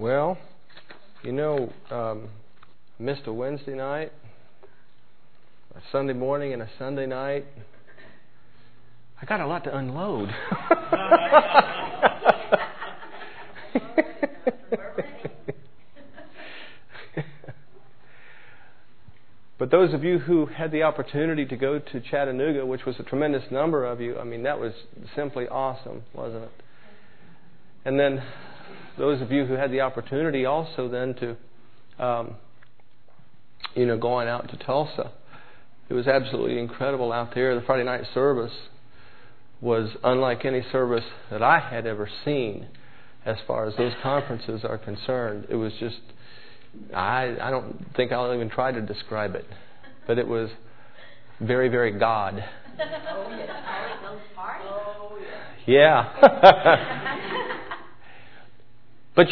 Well, missed a Wednesday night, a Sunday morning, and a Sunday night. I got a lot to unload. But those of you who had the opportunity to go to Chattanooga, which was a tremendous number of you, that was simply awesome, wasn't it? And then those of you who had the opportunity also then to, going out to Tulsa. It was absolutely incredible out there. The Friday night service was unlike any service that I had ever seen as far as those conferences are concerned. It was just, I don't think I'll even try to describe it. But it was very, very God. Yeah. But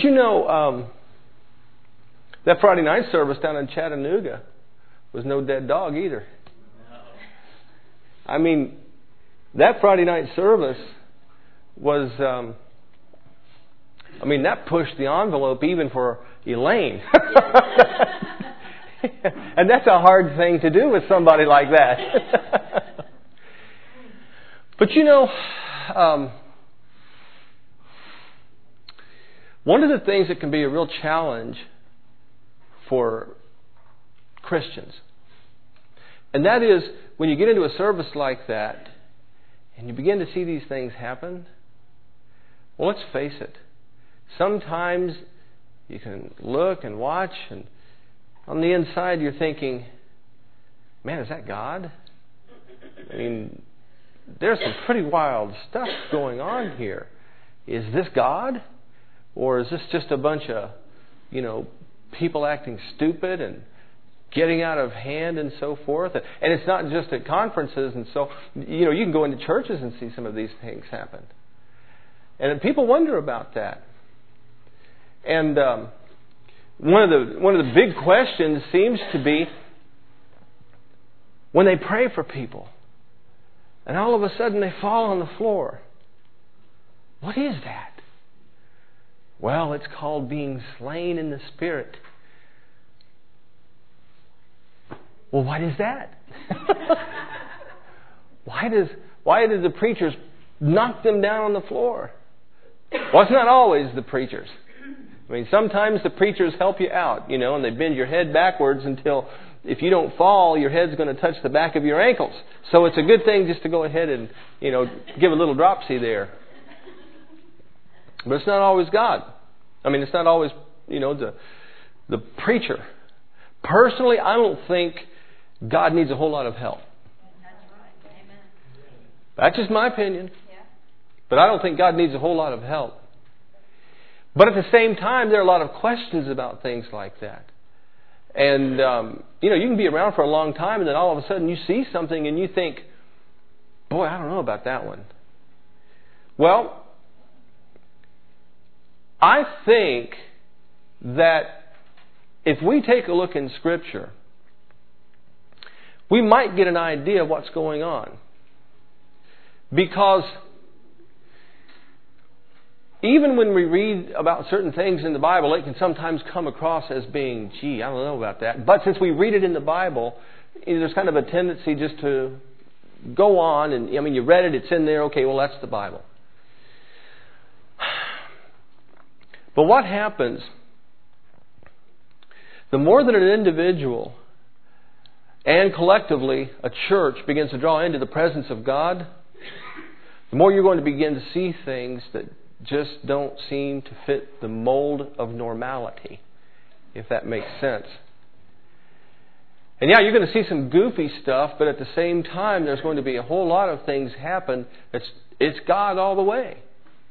that Friday night service down in Chattanooga was no dead dog either. That Friday night service was, that pushed the envelope even for Elaine. And that's a hard thing to do with somebody like that. But one of the things that can be a real challenge for Christians, and that is when you get into a service like that and you begin to see these things happen, well, let's face it, sometimes you can look and watch, and on the inside you're thinking, man, is that God? There's some pretty wild stuff going on here. Is this God? Or is this just a bunch of, people acting stupid and getting out of hand and so forth? And it's not just at conferences, and so, you can go into churches and see some of these things happen. And people wonder about that. And one of the big questions seems to be when they pray for people, and all of a sudden they fall on the floor. What is that? Well, it's called being slain in the Spirit. Well, what is that? Why do the preachers knock them down on the floor? Well, it's not always the preachers. Sometimes the preachers help you out, and they bend your head backwards until if you don't fall, your head's going to touch the back of your ankles. So it's a good thing just to go ahead and, give a little dropsy there. But it's not always God. It's not always, the preacher. Personally, I don't think God needs a whole lot of help. That's right. Amen. That's just my opinion. But I don't think God needs a whole lot of help. But at the same time, there are a lot of questions about things like that. And, you can be around for a long time and then all of a sudden you see something and you think, boy, I don't know about that one. Well, I think that if we take a look in Scripture, we might get an idea of what's going on. Because even when we read about certain things in the Bible, it can sometimes come across as being, gee, I don't know about that. But since we read it in the Bible, there's kind of a tendency just to go on. And you read it, it's in there, okay, well, that's the Bible. But what happens, the more that an individual and collectively a church begins to draw into the presence of God, the more you're going to begin to see things that just don't seem to fit the mold of normality, if that makes sense. And yeah, you're going to see some goofy stuff, but at the same time, there's going to be a whole lot of things happen. It's God all the way.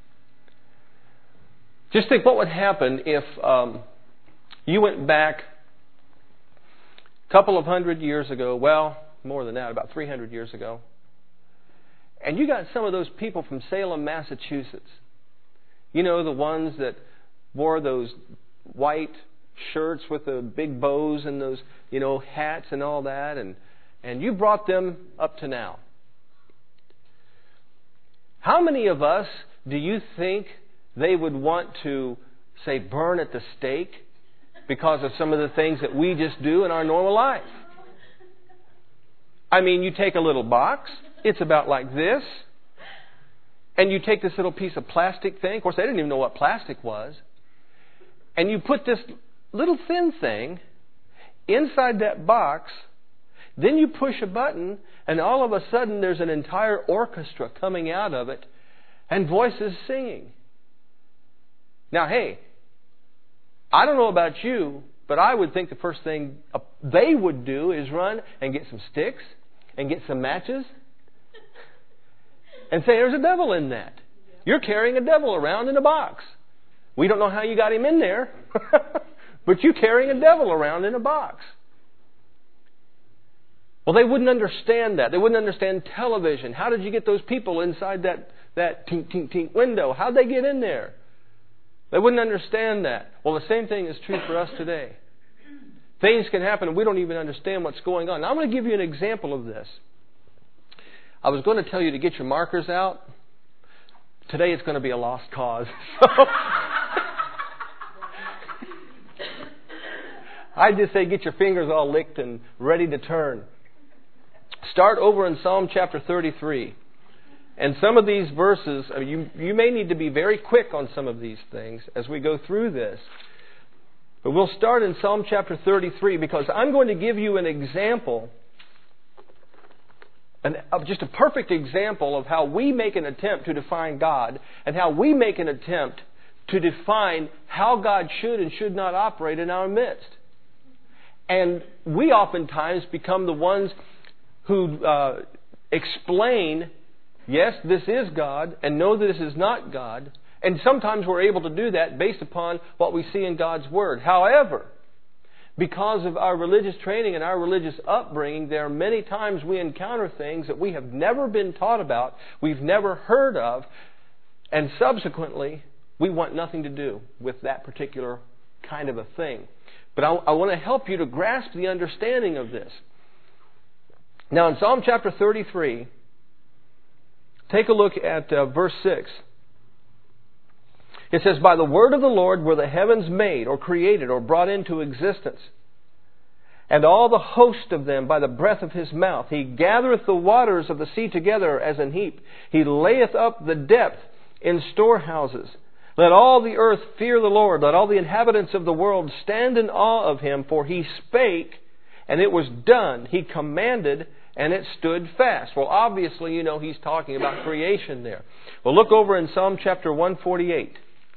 Just think what would happen if you went back a couple of 100 years ago, well, more than that, about 300 years ago, and you got some of those people from Salem, Massachusetts. The ones that wore those white shirts with the big bows and those, hats and all that, and you brought them up to now. How many of us do you think they would want to say, burn at the stake because of some of the things that we just do in our normal life. I mean, you take a little box. It's about like this. And you take this little piece of plastic thing. Of course, they didn't even know what plastic was. And you put this little thin thing inside that box. Then you push a button, and all of a sudden there's an entire orchestra coming out of it and voices singing. Now, hey, I don't know about you, but I would think the first thing they would do is run and get some sticks and get some matches and say, there's a devil in that. You're carrying a devil around in a box. We don't know how you got him in there, but you're carrying a devil around in a box. Well, they wouldn't understand that. They wouldn't understand television. How did you get those people inside that tink, tink, tink window? How'd they get in there? They wouldn't understand that. Well, the same thing is true for us today. Things can happen and we don't even understand what's going on. Now, I'm going to give you an example of this. I was going to tell you to get your markers out. Today it's going to be a lost cause. I just say get your fingers all licked and ready to turn. Start over in Psalm chapter 33. And some of these verses, you may need to be very quick on some of these things as we go through this. But we'll start in Psalm chapter 33 because I'm going to give you an example, just a perfect example of how we make an attempt to define God and how we make an attempt to define how God should and should not operate in our midst. And we oftentimes become the ones who explain, yes, this is God, and no, this is not God. And sometimes we're able to do that based upon what we see in God's Word. However, because of our religious training and our religious upbringing, there are many times we encounter things that we have never been taught about, we've never heard of, and subsequently, we want nothing to do with that particular kind of a thing. But I want to help you to grasp the understanding of this. Now, in Psalm chapter 33, take a look at verse 6. It says, by the word of the Lord were the heavens made, or created, or brought into existence, and all the host of them by the breath of His mouth. He gathereth the waters of the sea together as an heap. He layeth up the depth in storehouses. Let all the earth fear the Lord. Let all the inhabitants of the world stand in awe of Him. For He spake, and it was done. He commanded, and it stood fast. Well, obviously, you know, He's talking about creation there. Well, look over in Psalm chapter 148.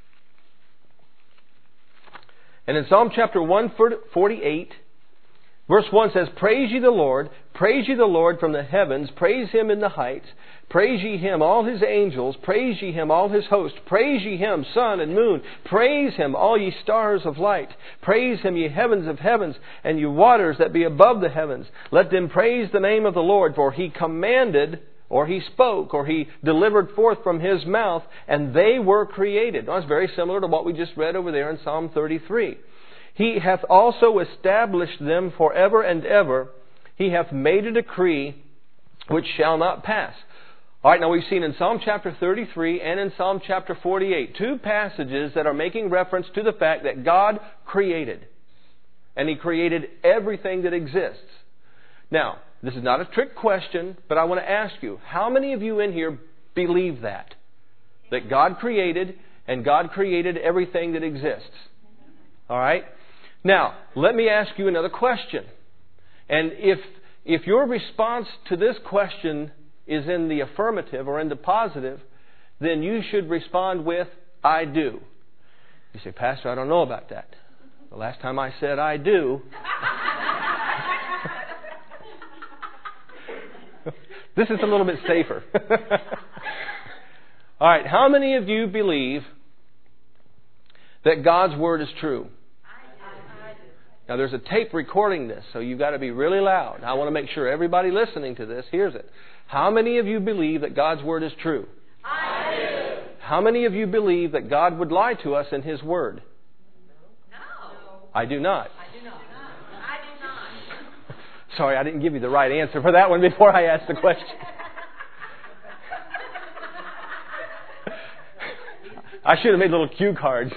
And in Psalm chapter 148, verse 1 says, praise ye the Lord from the heavens, praise Him in the heights, praise ye Him, all His angels, praise ye Him, all His host, praise ye Him, sun and moon, praise Him, all ye stars of light, praise Him, ye heavens of heavens, and ye waters that be above the heavens. Let them praise the name of the Lord, for He commanded, or He spoke, or He delivered forth from His mouth, and they were created. Now, that's very similar to what we just read over there in Psalm 33. He hath also established them forever and ever. He hath made a decree which shall not pass. All right, now we've seen in Psalm chapter 33 and in Psalm chapter 48 two passages that are making reference to the fact that God created. And He created everything that exists. Now, this is not a trick question, but I want to ask you, how many of you in here believe that? That God created, and God created everything that exists. All right? Now, let me ask you another question. And if your response to this question is in the affirmative or in the positive, then you should respond with, I do. You say, Pastor, I don't know about that. The last time I said I do, this is a little bit safer. All right, how many of you believe that God's Word is true? Now, there's a tape recording this, so you've got to be really loud. I want to make sure everybody listening to this hears it. How many of you believe that God's Word is true? I do. How many of you believe that God would lie to us in His Word? No. I do not. I do not. I do not. Sorry, I didn't give you the right answer for that one before I asked the question. I should have made little cue cards.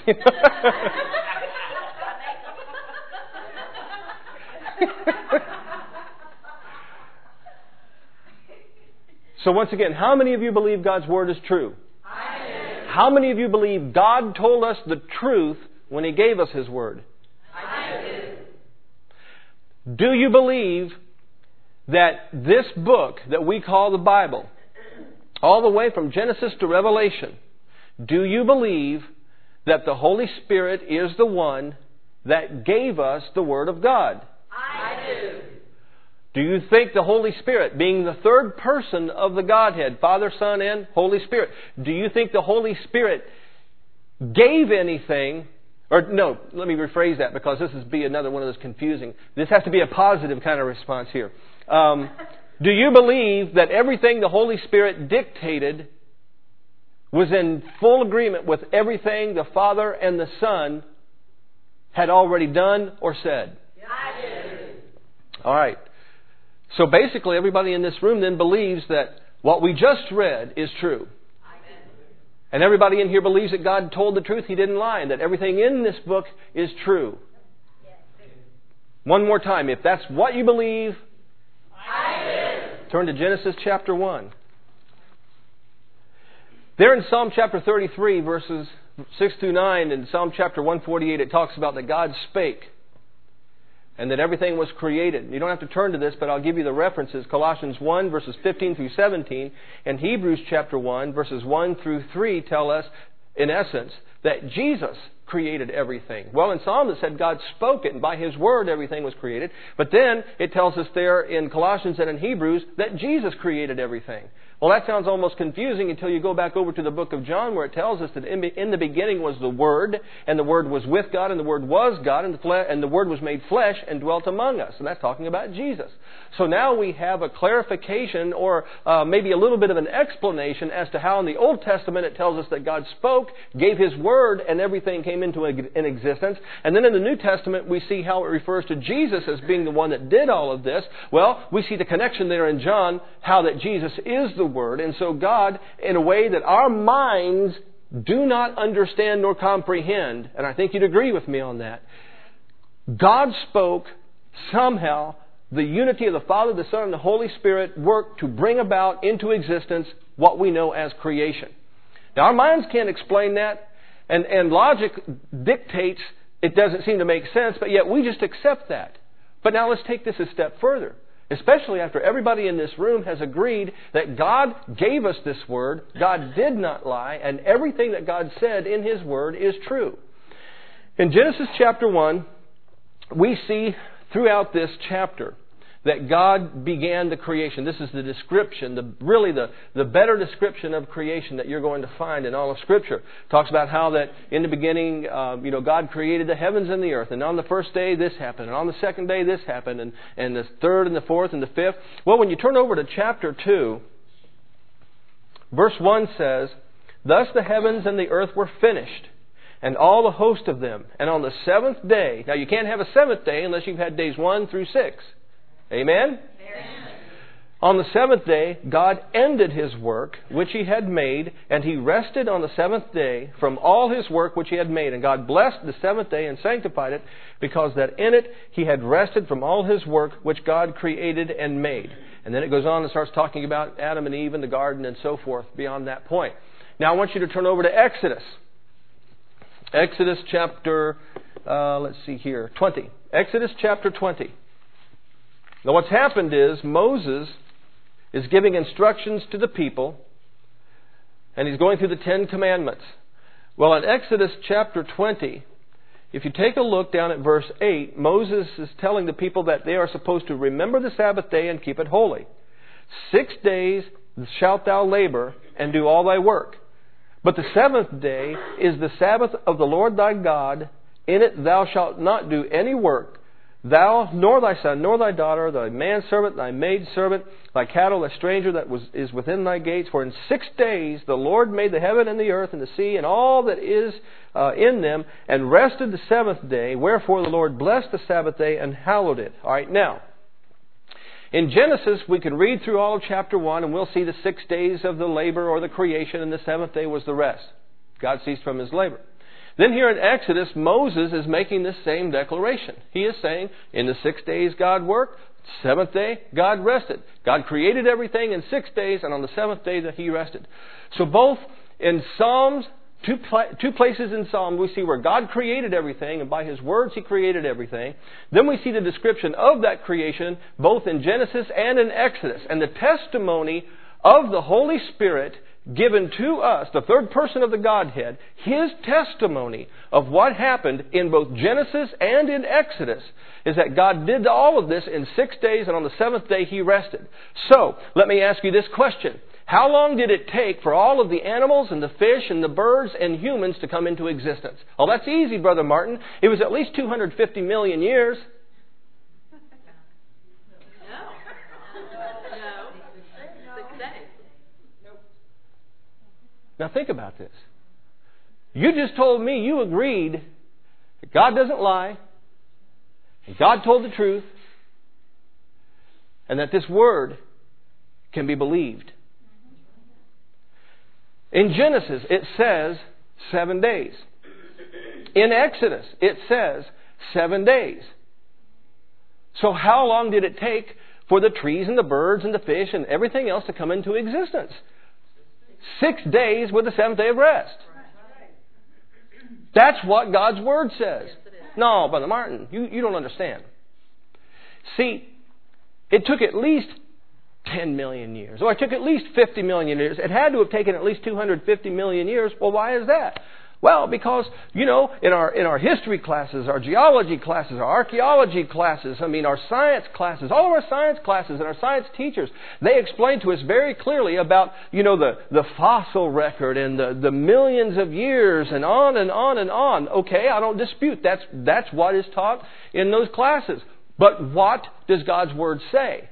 So once again, how many of you believe God's Word is true? I do. How many of you believe God told us the truth when He gave us His Word? I do. Do you believe that this book that we call the Bible, all the way from Genesis to Revelation, do you believe that the Holy Spirit is the one that gave us the Word of God? I do. Do you think the Holy Spirit, being the third person of the Godhead, Father, Son, and Holy Spirit, do you think the Holy Spirit gave anything? Or no, let me rephrase that because this is be another one of those confusing. This has to be a positive kind of response here. Do you believe that everything the Holy Spirit dictated was in full agreement with everything the Father and the Son had already done or said? I do. All right. So basically everybody in this room then believes that what we just read is true. And everybody in here believes that God told the truth, He didn't lie, and that everything in this book is true. One more time, if that's what you believe, I do. turn to Genesis chapter 1. There in Psalm chapter 33, verses 6 through 9, and Psalm chapter 148, it talks about that God spake and that everything was created. You don't have to turn to this, but I'll give you the references. Colossians 1, verses 15 through 17, and Hebrews chapter 1, verses 1 through 3 tell us, in essence, that Jesus created everything. Well, in Psalm it said God spoke it, and by His Word everything was created. But then it tells us there in Colossians and in Hebrews that Jesus created everything. Well, that sounds almost confusing until you go back over to the book of John where it tells us that in the beginning was the Word, and the Word was with God, and the Word was God, and the Word was made flesh and dwelt among us. And that's talking about Jesus. So now we have a clarification or maybe a little bit of an explanation as to how in the Old Testament it tells us that God spoke, gave His Word, and everything came into an existence. And then in the New Testament we see how it refers to Jesus as being the one that did all of this. Well, we see the connection there in John, how that Jesus is the Word. And so God, in a way that our minds do not understand nor comprehend, and I think you'd agree with me on that, God spoke somehow. The unity of the Father, the Son, and the Holy Spirit worked to bring about into existence what we know as creation. Now, our minds can't explain that, and logic dictates it doesn't seem to make sense, but yet we just accept that. But now let's take this a step further, especially after everybody in this room has agreed that God gave us this Word, God did not lie, and everything that God said in His Word is true. In Genesis chapter 1, we see throughout this chapter that God began the creation. This is the description, the better description of creation that you're going to find in all of Scripture. It talks about how that in the beginning, God created the heavens and the earth, and on the first day this happened, and on the second day this happened, and the third and the fourth and the fifth. Well, when you turn over to chapter 2, verse 1 says, "Thus the heavens and the earth were finished, and all the host of them. And on the seventh day," now you can't have a seventh day unless you've had days 1 through 6. Amen? Amen. "On the seventh day, God ended His work which He had made, and He rested on the seventh day from all His work which He had made. And God blessed the seventh day and sanctified it, because that in it He had rested from all His work which God created and made." And then it goes on and starts talking about Adam and Eve and the garden and so forth beyond that point. Now I want you to turn over to Exodus. Exodus chapter, 20. Exodus chapter 20. Now what's happened is Moses is giving instructions to the people, and he's going through the 10 Commandments. Well, in Exodus chapter 20, if you take a look down at verse 8, Moses is telling the people that they are supposed to remember the Sabbath day and keep it holy. 6 days shalt thou labor and do all thy work. But the seventh day is the Sabbath of the Lord thy God. In it thou shalt not do any work, thou, nor thy son, nor thy daughter, thy manservant, thy maidservant, thy cattle, thy stranger that is within thy gates. For in 6 days the Lord made the heaven and the earth and the sea and all that is in them, and rested the seventh day. Wherefore the Lord blessed the Sabbath day and hallowed it. All right, now, in Genesis, we can read through all of chapter 1, and we'll see the 6 days of the labor or the creation, and the seventh day was the rest. God ceased from his labor. Then here in Exodus, Moses is making this same declaration. He is saying, in the 6 days God worked, 7th day God rested. God created everything in 6 days, and on the 7th day that he rested. So both in Psalms, two places in Psalm, we see where God created everything, and by his words he created everything. Then we see the description of that creation, both in Genesis and in Exodus. And the testimony of the Holy Spirit given to us, the third person of the Godhead, his testimony of what happened in both Genesis and in Exodus is that God did all of this in 6 days, and on the 7th day he rested. So, let me ask you this question. How long did it take for all of the animals and the fish and the birds and humans to come into existence? Oh, that's easy, Brother Martin. It was at least 250 million years. Now think about this. You just told me you agreed that God doesn't lie, and God told the truth, and that this word can be believed. In Genesis, it says 7 days. In Exodus, it says 7 days. So how long did it take for the trees and the birds and the fish and everything else to come into existence? 6 days with the 7th day of rest. That's what God's Word says. No, Brother Martin, you don't understand. See, it took at least 10 million years, or it took at least 50 million years. It had to have taken at least 250 million years. Well, why is that? Well, because, in our history classes, our geology classes, our archaeology classes, our science classes, all of our science classes and our science teachers, they explain to us very clearly about, the fossil record and the millions of years and on and on and on. Okay, I don't dispute. That's what is taught in those classes. But what does God's Word say?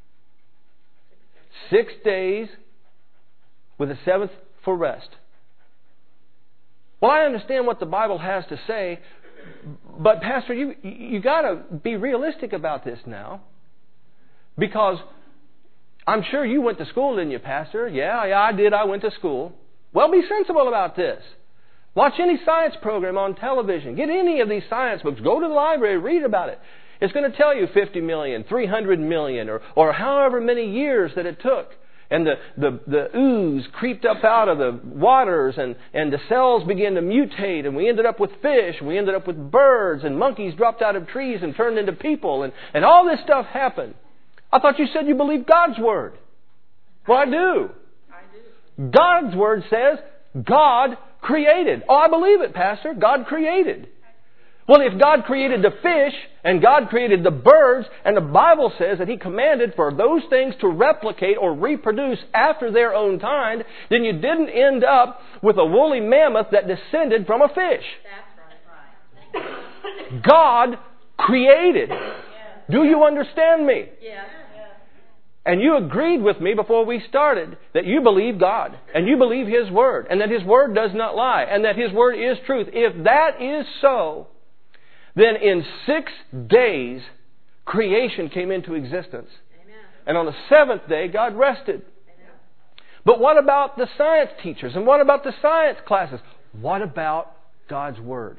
6 days with the 7th for rest. Well, I understand what the Bible has to say, but Pastor, you got to be realistic about this now, because I'm sure you went to school, didn't you, Pastor? Yeah, I did. I went to school. Well, be sensible about this. Watch any science program on television. Get any of these science books. Go to the library, read about it. It's going to tell you 50 million, 300 million, or however many years that it took. And the ooze creeped up out of the waters, and the cells began to mutate, and we ended up with fish, and we ended up with birds, and monkeys dropped out of trees and turned into people, and all this stuff happened. I thought you said you believed God's Word. Well, I do. God's Word says God created. Oh, I believe it, Pastor. God created. Well, if God created the fish and God created the birds, and the Bible says that He commanded for those things to replicate or reproduce after their own kind, then you didn't end up with a woolly mammoth that descended from a fish. That's right. God created. Do you understand me? Yes. And you agreed with me before we started that you believe God and you believe His Word and that His Word does not lie and that His Word is truth. If that is so, then in 6 days, creation came into existence. Amen. And on the 7th day, God rested. Amen. But what about the science teachers? And what about the science classes? What about God's Word?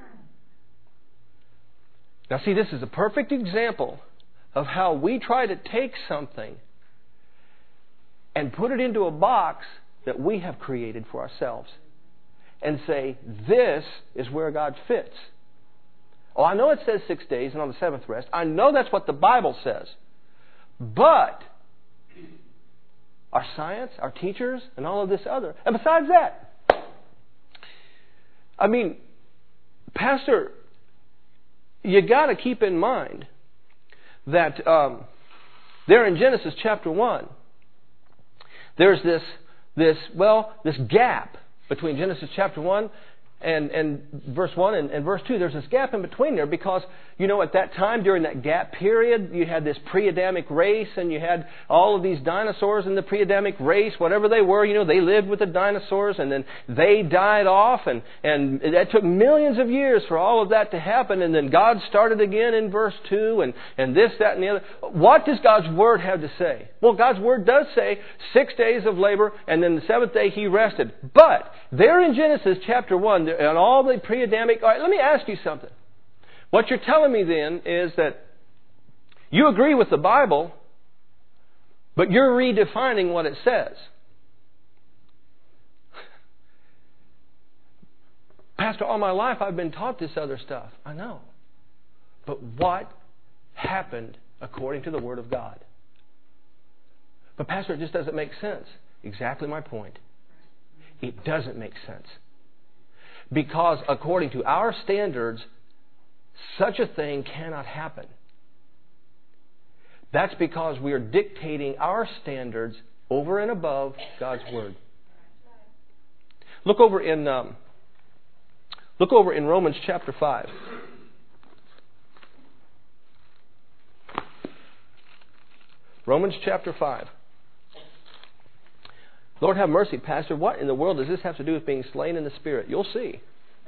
Now see, this is a perfect example of how we try to take something and put it into a box that we have created for ourselves and say, this is where God fits. Oh, I know it says 6 days and on the 7th rest. I know that's what the Bible says. But our science, our teachers, and all of this other. And besides that, Pastor, you got to keep in mind that there in Genesis chapter 1, there's this gap between Genesis chapter 1 and verse 1 and verse 2, there's this gap in between there because, at that time, during that gap period, you had this pre-Adamic race and you had all of these dinosaurs in the pre-Adamic race, whatever they were, they lived with the dinosaurs and then they died off and that took millions of years for all of that to happen, and then God started again in verse 2 and this, that, and the other. What does God's Word have to say? Well, God's Word does say 6 days of labor and then the seventh day He rested. But there in Genesis chapter 1, and all the pre-Adamic... All right, let me ask you something. What you're telling me then is that you agree with the Bible, but you're redefining what it says. Pastor, all my life I've been taught this other stuff. I know. But what happened according to the Word of God? But Pastor, it just doesn't make sense. Exactly my point. It doesn't make sense. Because according to our standards, such a thing cannot happen. That's because we are dictating our standards over and above God's Word. Look over in Romans chapter 5. Romans chapter 5. Lord have mercy, Pastor. What in the world does this have to do with being slain in the Spirit? You'll see.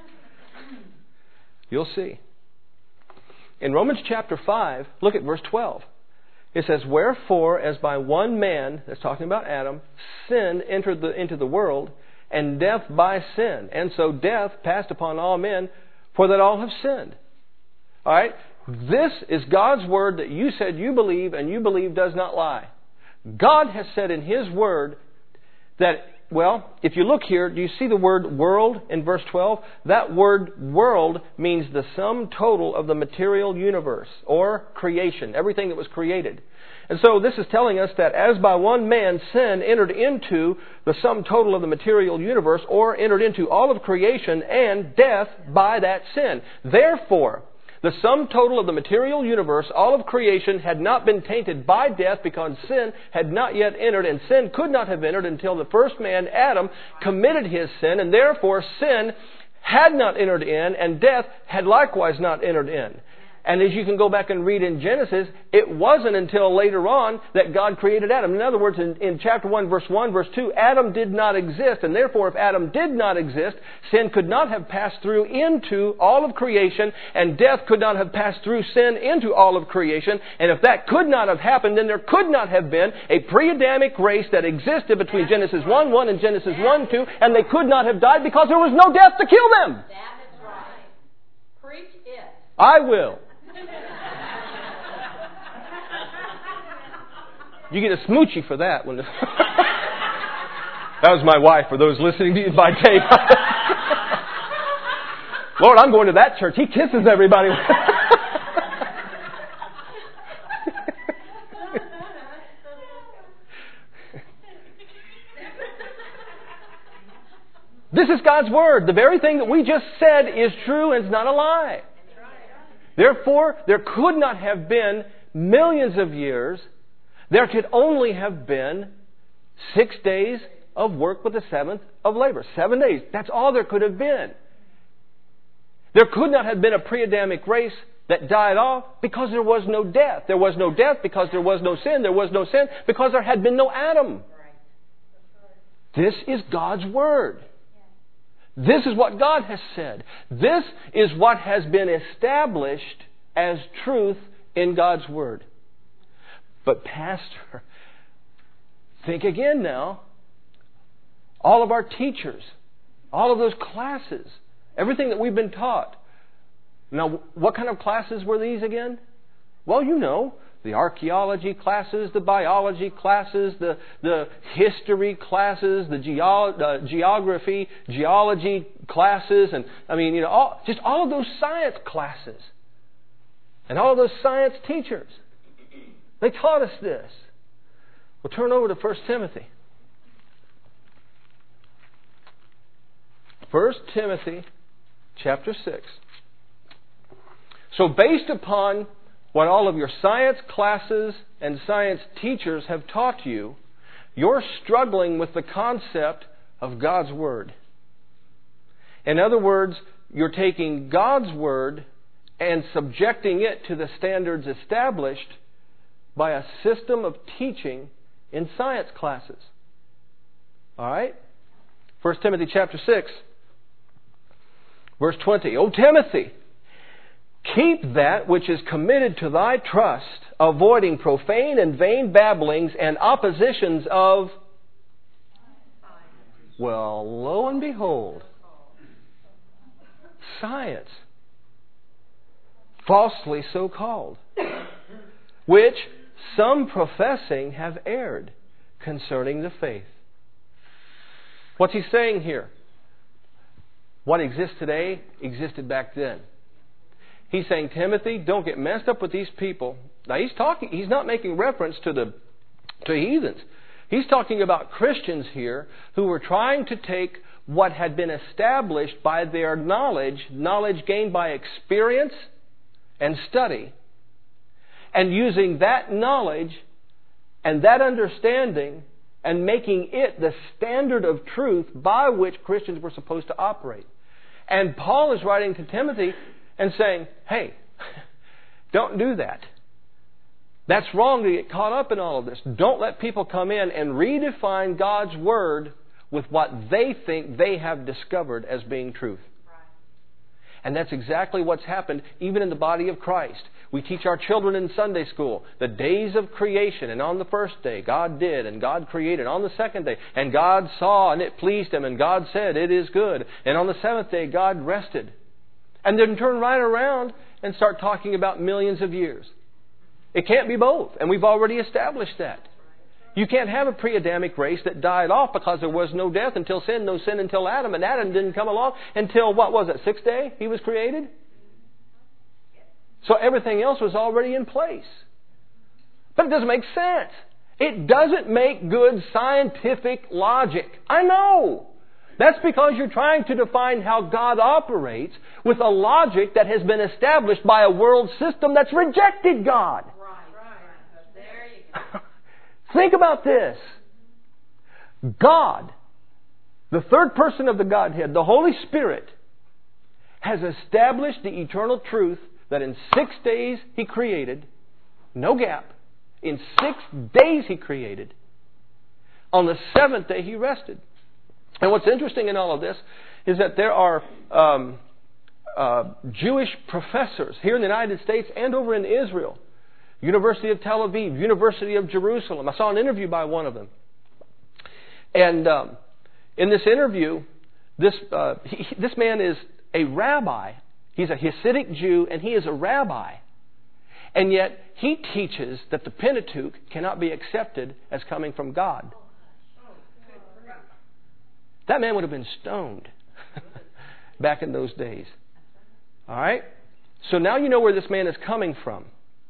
You'll see. In Romans chapter 5, look at verse 12. It says, "Wherefore, as by one man," that's talking about Adam, "sin entered into the world, and death by sin. And so death passed upon all men, for that all have sinned." All right? This is God's Word that you said you believe, and you believe does not lie. God has said in His Word that, if you look here, do you see the word world in verse 12? That word world means the sum total of the material universe, or creation, everything that was created. And so this is telling us that as by one man sin entered into the sum total of the material universe, or entered into all of creation, and death by that sin. Therefore, the sum total of the material universe, all of creation, had not been tainted by death because sin had not yet entered, and sin could not have entered until the first man, Adam, committed his sin, and therefore sin had not entered in, and death had likewise not entered in. And as you can go back and read in Genesis, it wasn't until later on that God created Adam. In other words, in chapter 1, verse 2, Adam did not exist. And therefore, if Adam did not exist, sin could not have passed through into all of creation, and death could not have passed through sin into all of creation. And if that could not have happened, then there could not have been a pre-Adamic race that existed between Genesis 1:1 and Genesis 1:2, and they could not have died because there was no death to kill them. That is right. Preach it. I will. You get a smoochie for that. That was my wife, for those listening to you by tape. Lord, I'm going to that church. He kisses everybody. This is God's Word. The very thing that we just said is true and it's not a lie. Therefore, there could not have been millions of years. There could only have been 6 days of work with the seventh of labor. 7 days. That's all there could have been. There could not have been a pre-Adamic race that died off because there was no death. There was no death because there was no sin. There was no sin because there had been no Adam. This is God's Word. This is what God has said. This is what has been established as truth in God's Word. But Pastor, think again now. All of our teachers, all of those classes, everything that we've been taught. Now, what kind of classes were these again? Well, you know, the archaeology classes, the biology classes, the history classes, the geography, geology classes, and just all of those science classes. And all of those science teachers. They taught us this. We'll turn over to 1 Timothy. 1 Timothy chapter 6. So based upon what all of your science classes and science teachers have taught you, you're struggling with the concept of God's Word. In other words, you're taking God's Word and subjecting it to the standards established by a system of teaching in science classes. All right? 1 Timothy chapter 6, verse 20. O Timothy, keep that which is committed to thy trust, avoiding profane and vain babblings and oppositions of... Well, lo and behold, science, falsely so called, which some professing have erred concerning the faith. What's he saying here? What exists today existed back then. He's saying, Timothy, don't get messed up with these people. Now he's not making reference to heathens. He's talking about Christians here who were trying to take what had been established by their knowledge gained by experience and study, and using that knowledge and that understanding and making it the standard of truth by which Christians were supposed to operate. And Paul is writing to Timothy and saying, hey, don't do that. That's wrong to get caught up in all of this. Don't let people come in and redefine God's Word with what they think they have discovered as being truth. And that's exactly what's happened even in the body of Christ. We teach our children in Sunday school the days of creation, and on the first day God did and God created. On the second day, and God saw and it pleased Him, and God said it is good. And on the seventh day God rested. And then turn right around and start talking about millions of years. It can't be both, and we've already established that. You can't have a pre-Adamic race that died off because there was no death until sin, no sin until Adam, and Adam didn't come along until, what was it, sixth day he was created? So everything else was already in place. But it doesn't make sense. It doesn't make good scientific logic. I know. That's because you're trying to define how God operates with a logic that has been established by a world system that's rejected God. Right. There you go. Think about this. God, the third person of the Godhead, the Holy Spirit, has established the eternal truth that in 6 days He created, no gap. In 6 days He created. On the seventh day He rested. And what's interesting in all of this is that there are Jewish professors here in the United States and over in Israel. University of Tel Aviv, University of Jerusalem. I saw an interview by one of them. And in this interview, this man is a rabbi. He's a Hasidic Jew, and he is a rabbi. And yet, he teaches that the Pentateuch cannot be accepted as coming from God. That man would have been stoned back in those days. All right? So now you know where this man is coming from.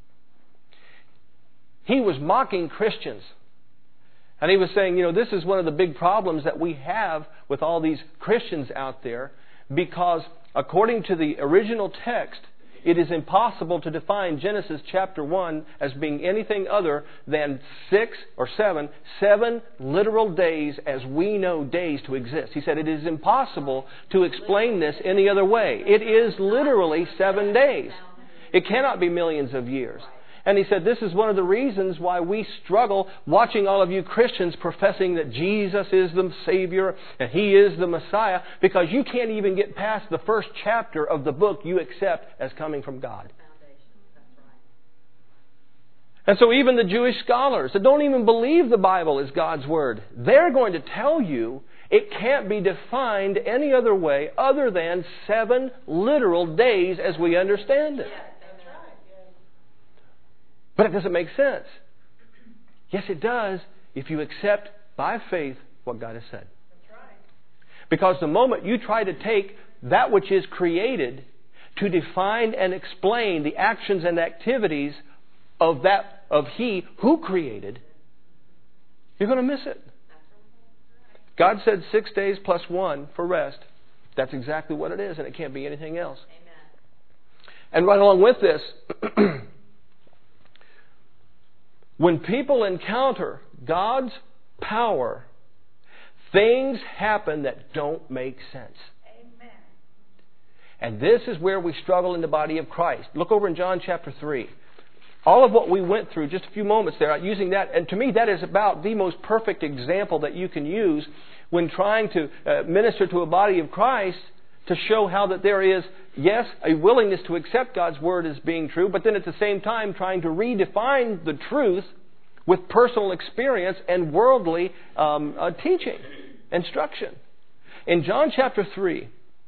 He was mocking Christians. And he was saying, this is one of the big problems that we have with all these Christians out there, because according to the original text, it is impossible to define Genesis chapter 1 as being anything other than 6 or 7 literal days as we know days to exist. He said it is impossible to explain this any other way. It is literally 7 days. It cannot be millions of years. And he said this is one of the reasons why we struggle watching all of you Christians professing that Jesus is the Savior and He is the Messiah, because you can't even get past the first chapter of the book you accept as coming from God. And so even the Jewish scholars that don't even believe the Bible is God's Word, they're going to tell you it can't be defined any other way other than 7 literal days as we understand it. But it doesn't make sense. Yes, it does if you accept by faith what God has said. That's right. Because the moment you try to take that which is created to define and explain the actions and activities of He who created, you're going to miss it. God said 6 days plus 1 for rest. That's exactly what it is, and it can't be anything else. Amen. And right along with this, when people encounter God's power, things happen that don't make sense. Amen. And this is where we struggle in the body of Christ. Look over in John chapter 3. All of what we went through, just a few moments there, using that, and to me that is about the most perfect example that you can use when trying to minister to a body of Christ, to show how that there is, yes, a willingness to accept God's Word as being true, but then at the same time trying to redefine the truth with personal experience and worldly teaching, instruction. In John chapter 3,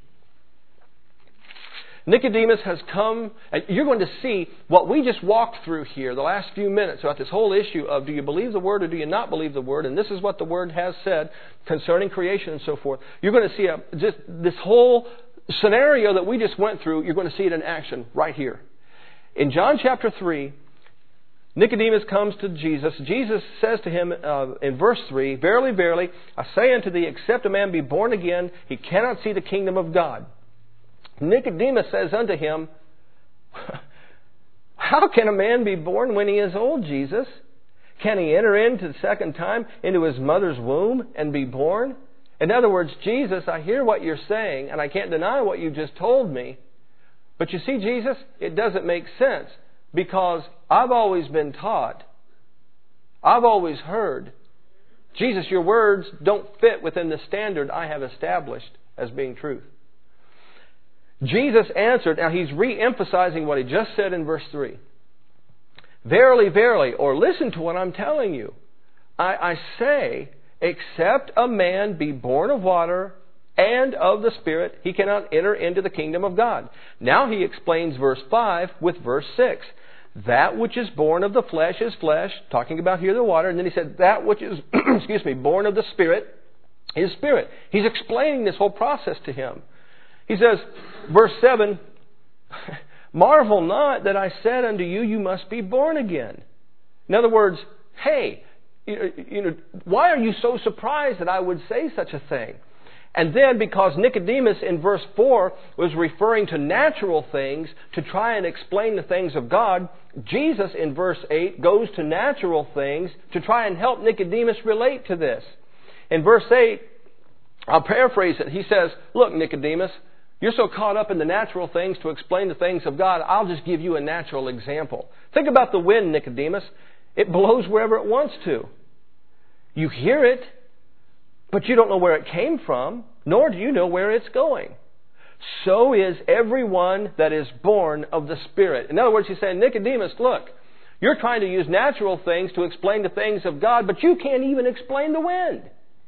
Nicodemus has come, and you're going to see what we just walked through here the last few minutes about this whole issue of do you believe the Word or do you not believe the Word, and this is what the Word has said concerning creation and so forth. You're going to see just this whole scenario that we just went through, you're going to see it in action right here. In John chapter 3, Nicodemus comes to Jesus. Jesus says to him in verse 3, "Verily, verily, I say unto thee, except a man be born again, he cannot see the kingdom of God." Nicodemus says unto him, "How can a man be born when he is old, Jesus? Can he enter into the second time into his mother's womb and be born?" In other words, Jesus, I hear what you're saying, and I can't deny what you just told me. But you see, Jesus, it doesn't make sense, because I've always been taught, I've always heard, Jesus, your words don't fit within the standard I have established as being truth. Jesus answered, now he's re-emphasizing what he just said in verse 3. "Verily, verily," or listen to what I'm telling you. I say, except a man be born of water and of the Spirit, he cannot enter into the kingdom of God. Now he explains verse 5 with verse 6. "That which is born of the flesh is flesh," talking about here the water, and then he said, "That which is, born of the Spirit is spirit." He's explaining this whole process to him. He says, verse 7, "Marvel not that I said unto you, you must be born again." In other words, hey, why are you so surprised that I would say such a thing? And then, because Nicodemus in verse 4 was referring to natural things to try and explain the things of God, Jesus in verse 8 goes to natural things to try and help Nicodemus relate to this. In verse 8, I'll paraphrase it. He says, "Look, Nicodemus, you're so caught up in the natural things to explain the things of God, I'll just give you a natural example. Think about the wind, Nicodemus. It blows wherever it wants to. You hear it, but you don't know where it came from, nor do you know where it's going. So is everyone that is born of the Spirit." In other words, he's saying, Nicodemus, look, you're trying to use natural things to explain the things of God, but you can't even explain the wind.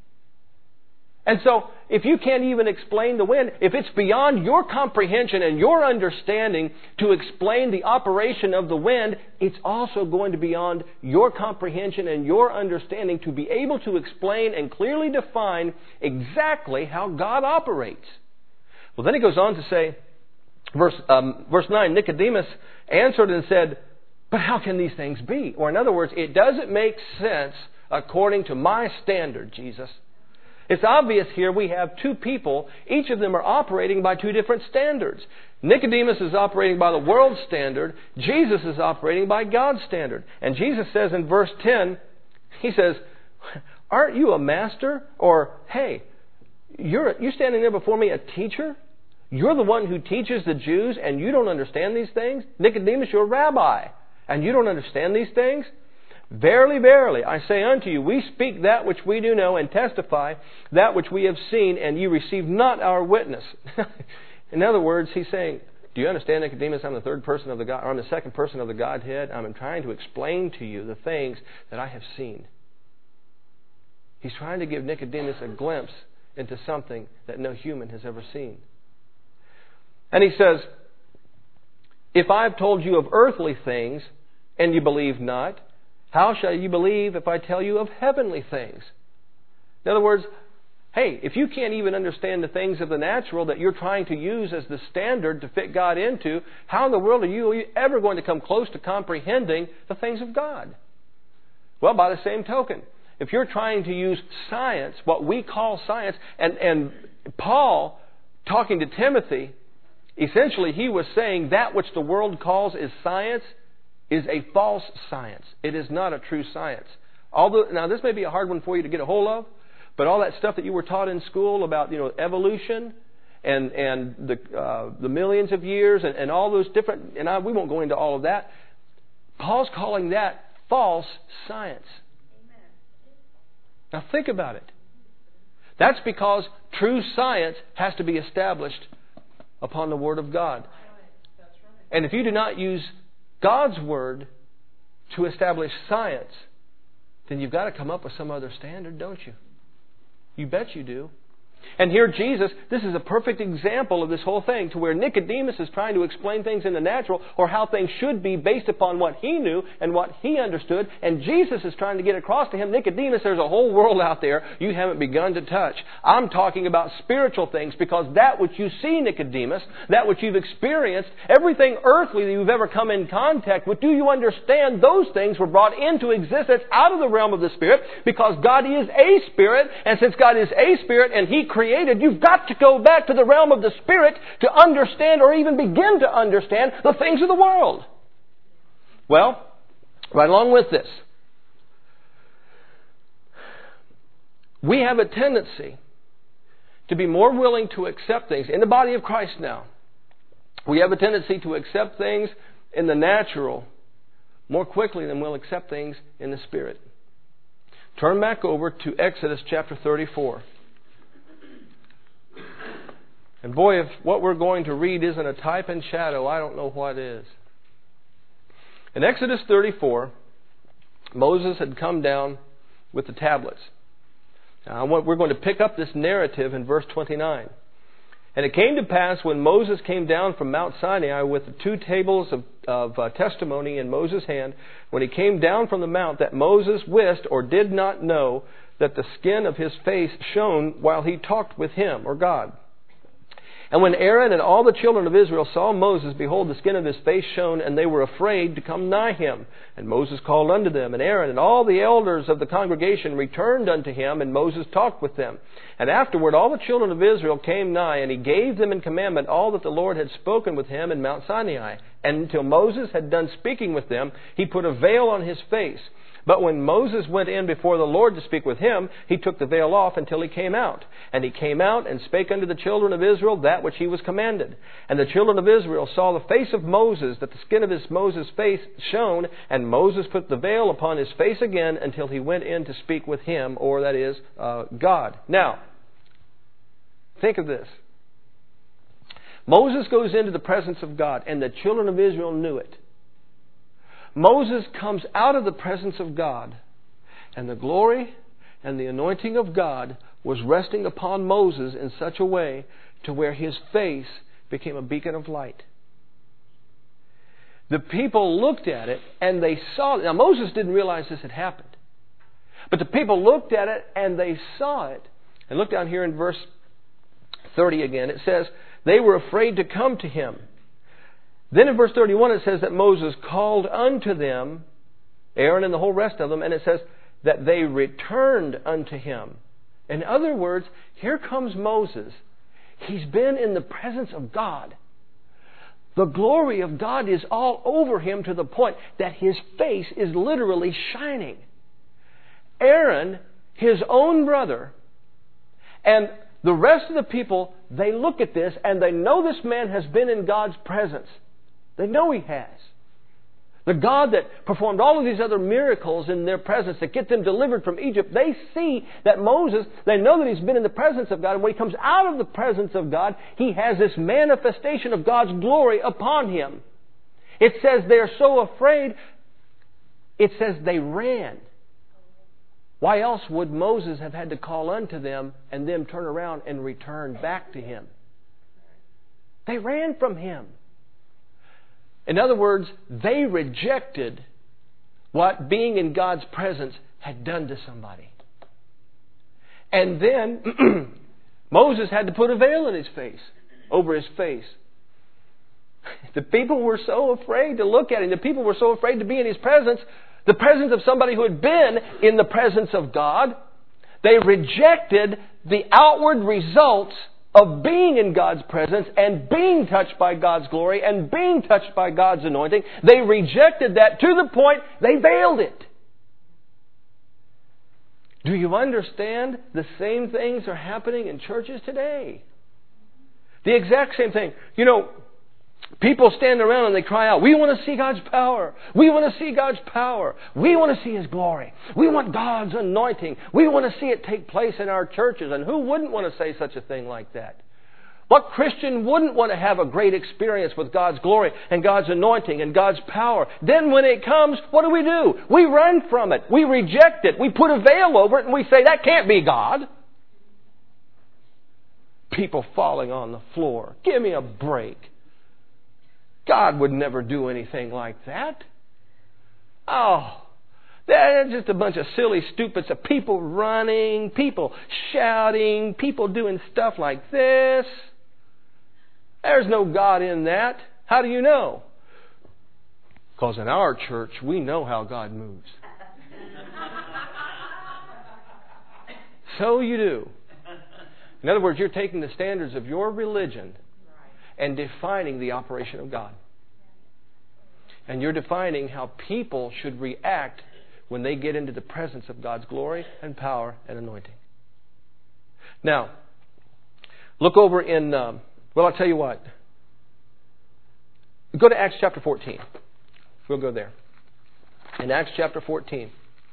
And so, if you can't even explain the wind, if it's beyond your comprehension and your understanding to explain the operation of the wind, it's also going to be beyond your comprehension and your understanding to be able to explain and clearly define exactly how God operates. Well, then he goes on to say, verse 9, "Nicodemus answered and said, but how can these things be?" Or in other words, it doesn't make sense according to my standard, Jesus. It's obvious here we have two people. Each of them are operating by two different standards. Nicodemus is operating by the world's standard. Jesus is operating by God's standard. And Jesus says in verse 10, he says, "Aren't you a master?" Or, "Hey, you're standing there before me, a teacher? You're the one who teaches the Jews and you don't understand these things? Nicodemus, you're a rabbi and you don't understand these things? Verily, verily, I say unto you, we speak that which we do know and testify that which we have seen, and you receive not our witness." In other words, he's saying, do you understand, Nicodemus? I'm the third person of the God, or I'm the second person of the Godhead. I'm trying to explain to you the things that I have seen. He's trying to give Nicodemus a glimpse into something that no human has ever seen. And he says, "If I've told you of earthly things, and you believe not, how shall you believe if I tell you of heavenly things?" In other words, hey, if you can't even understand the things of the natural that you're trying to use as the standard to fit God into, how in the world are you ever going to come close to comprehending the things of God? Well, by the same token, if you're trying to use science, what we call science, and Paul, talking to Timothy, essentially he was saying that which the world calls is science is a false science. It is not a true science. Although, now this may be a hard one for you to get a hold of, but all that stuff that you were taught in school about, evolution and the millions of years and all those different, we won't go into all of that. Paul's calling that false science. Now think about it. That's because true science has to be established upon the Word of God. And if you do not use God's Word to establish science, then you've got to come up with some other standard, don't you? You bet you do. And here Jesus, this is a perfect example of this whole thing, to where Nicodemus is trying to explain things in the natural, or how things should be based upon what he knew and what he understood. And Jesus is trying to get across to him, Nicodemus, there's a whole world out there you haven't begun to touch. I'm talking about spiritual things, because that which you see, Nicodemus, that which you've experienced, everything earthly that you've ever come in contact with, do you understand those things were brought into existence out of the realm of the Spirit, because God is a Spirit, and since God is a Spirit and He created, you've got to go back to the realm of the Spirit to understand, or even begin to understand, the things of the world. Well, right along with this, we have a tendency to be more willing to accept things in the body of Christ now. We have a tendency to accept things in the natural more quickly than we'll accept things in the Spirit. Turn back over to Exodus chapter 34. And boy, if what we're going to read isn't a type and shadow, I don't know what is. In Exodus 34, Moses had come down with the tablets. Now, we're going to pick up this narrative in verse 29. And it came to pass, when Moses came down from Mount Sinai with the 2 tables of testimony in Moses' hand, when he came down from the mount, that Moses wist, or did not know, that the skin of his face shone while he talked with him, or God. And when Aaron and all the children of Israel saw Moses, behold, the skin of his face shone, and they were afraid to come nigh him. And Moses called unto them, and Aaron and all the elders of the congregation returned unto him, and Moses talked with them. And afterward all the children of Israel came nigh, and he gave them in commandment all that the Lord had spoken with him in Mount Sinai. And until Moses had done speaking with them, he put a veil on his face. But when Moses went in before the Lord to speak with him, he took the veil off until he came out. And he came out and spake unto the children of Israel that which he was commanded. And the children of Israel saw the face of Moses, that the skin of Moses' face shone, and Moses put the veil upon his face again until he went in to speak with him, or that is, God. Now, think of this. Moses goes into the presence of God, and the children of Israel knew it. Moses comes out of the presence of God, and the glory and the anointing of God was resting upon Moses in such a way to where his face became a beacon of light. The people looked at it and they saw it. Now Moses didn't realize this had happened, but the people looked at it and they saw it. And look down here in verse 30 again. It says, they were afraid to come to him. Then in verse 31 it says that Moses called unto them, Aaron and the whole rest of them, and it says that they returned unto him. In other words, here comes Moses. He's been in the presence of God. The glory of God is all over him to the point that his face is literally shining. Aaron, his own brother, and the rest of the people, they look at this and they know this man has been in God's presence. They know he has. The God that performed all of these other miracles in their presence to get them delivered from Egypt, they see that Moses, they know that he's been in the presence of God. And when he comes out of the presence of God, he has this manifestation of God's glory upon him. It says they're so afraid, it says they ran. Why else would Moses have had to call unto them and them turn around and return back to him? They ran from him. In other words, they rejected what being in God's presence had done to somebody. And then Moses had to put a veil in his face, over his face. The people were so afraid to look at him. The people were so afraid to be in his presence. The presence of somebody who had been in the presence of God. They rejected the outward results of being in God's presence and being touched by God's glory and being touched by God's anointing. They rejected that to the point they veiled it. Do you understand the same things are happening in churches today? The exact same thing. You know, people stand around and they cry out, we want to see God's power. We want to see God's power. We want to see His glory. We want God's anointing. We want to see it take place in our churches. And who wouldn't want to say such a thing like that? What Christian wouldn't want to have a great experience with God's glory and God's anointing and God's power? Then when it comes, what do? We run from it. We reject it. We put a veil over it and we say, that can't be God. People falling on the floor. Give me a break. God would never do anything like that. Oh, that's just a bunch of silly, stupid stuff. People running, people shouting, people doing stuff like this. There's no God in that. How do you know? Because in our church, we know how God moves. So you do. In other words, you're taking the standards of your religion and defining the operation of God. And you're defining how people should react when they get into the presence of God's glory and power and anointing. Now, look over in, well, I'll tell you what. Go to Acts chapter 14. We'll go there. In Acts chapter 14.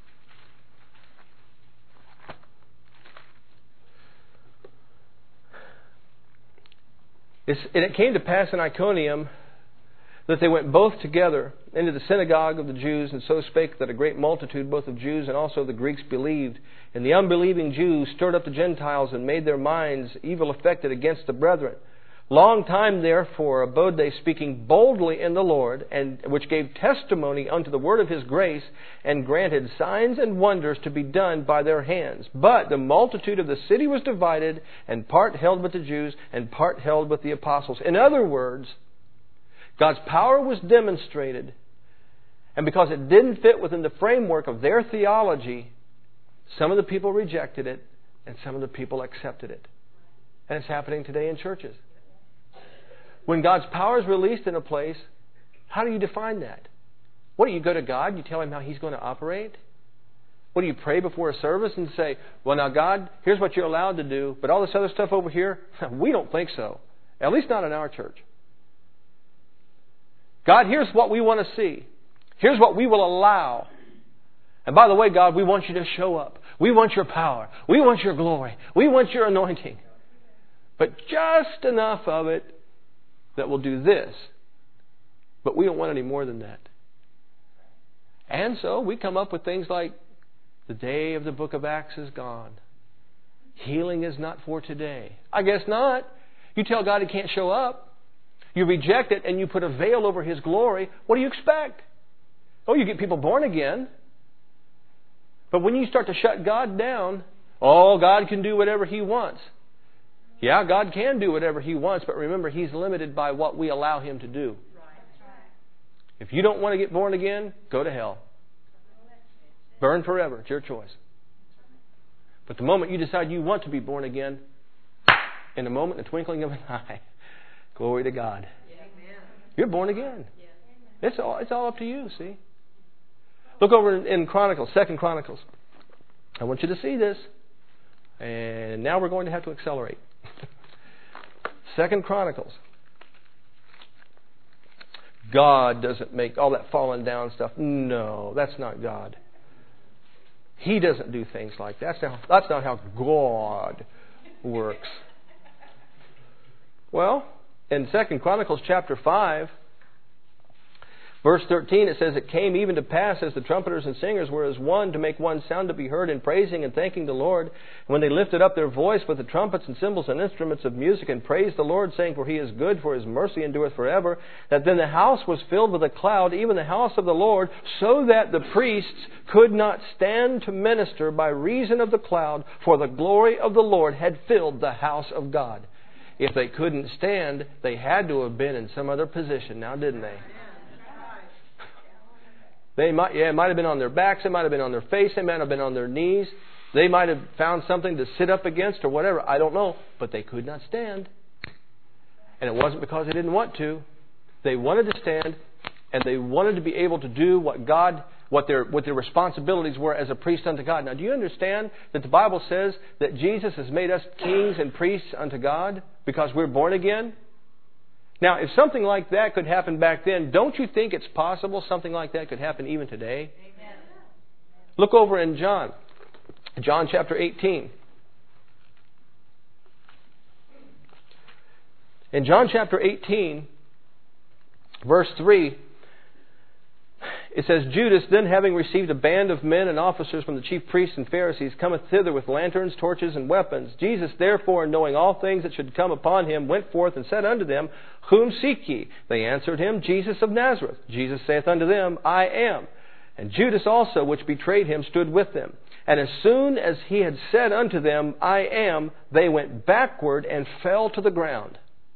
And it came to pass in Iconium that they went both together into the synagogue of the Jews, and so spake that a great multitude both of Jews and also the Greeks believed. And the unbelieving Jews stirred up the Gentiles and made their minds evil affected against the brethren. Long time therefore abode they, speaking boldly in the Lord, and which gave testimony unto the word of His grace, and granted signs and wonders to be done by their hands. But the multitude of the city was divided, and part held with the Jews, and part held with the apostles. In other words, God's power was demonstrated, and because it didn't fit within the framework of their theology, some of the people rejected it, and some of the people accepted it. And it's happening today in churches. When God's power is released in a place, how do you define that? What do you go to God? You tell Him how He's going to operate? What do you pray before a service and say, well, now God, here's what you're allowed to do, but all this other stuff over here, we don't think so. At least not in our church. God, here's what we want to see. Here's what we will allow. And by the way, God, we want you to show up. We want your power. We want your glory. We want your anointing. But just enough of it that will do this. But we don't want any more than that. And so we come up with things like, the day of the book of Acts is gone. Healing is not for today. I guess not. You tell God He can't show up. You reject it and you put a veil over His glory. What do you expect? Oh, you get people born again. But when you start to shut God down, oh, God can do whatever He wants. Yeah, God can do whatever He wants, but remember, He's limited by what we allow Him to do. If you don't want to get born again, go to hell. Burn forever. It's your choice. But the moment you decide you want to be born again, in a moment, in the twinkling of an eye, glory to God. You're born again. It's all up to you, see. Look over in Chronicles, 2 Chronicles. I want you to see this. And now we're going to have to accelerate. 2 Chronicles. God doesn't make all that falling down stuff. No, that's not God. He doesn't do things like that. That's not how God works. Well, in 2 Chronicles chapter 5, verse 13, it says, it came even to pass as the trumpeters and singers were as one to make one sound to be heard in praising and thanking the Lord. And when they lifted up their voice with the trumpets and cymbals and instruments of music and praised the Lord, saying, for He is good, for His mercy endureth forever, that then the house was filled with a cloud, even the house of the Lord, so that the priests could not stand to minister by reason of the cloud, for the glory of the Lord had filled the house of God. If they couldn't stand, they had to have been in some other position now, didn't they? It might have been on their backs, it might have been on their face, it might have been on their knees. They might have found something to sit up against or whatever. I don't know. But they could not stand. And it wasn't because they didn't want to. They wanted to stand, and they wanted to be able to do what God what their responsibilities were as a priest unto God. Now, do you understand that the Bible says that Jesus has made us kings and priests unto God because we're born again? Now, if something like that could happen back then, don't you think it's possible something like that could happen even today? Amen. Look over in John chapter 18. In John chapter 18, verse 3, it says, Judas, then having received a band of men and officers from the chief priests and Pharisees, cometh thither with lanterns, torches, and weapons. Jesus, therefore, knowing all things that should come upon him, went forth and said unto them, Whom seek ye? They answered him, Jesus of Nazareth. Jesus saith unto them, I am. And Judas also, which betrayed him, stood with them. And as soon as he had said unto them, I am, they went backward and fell to the ground.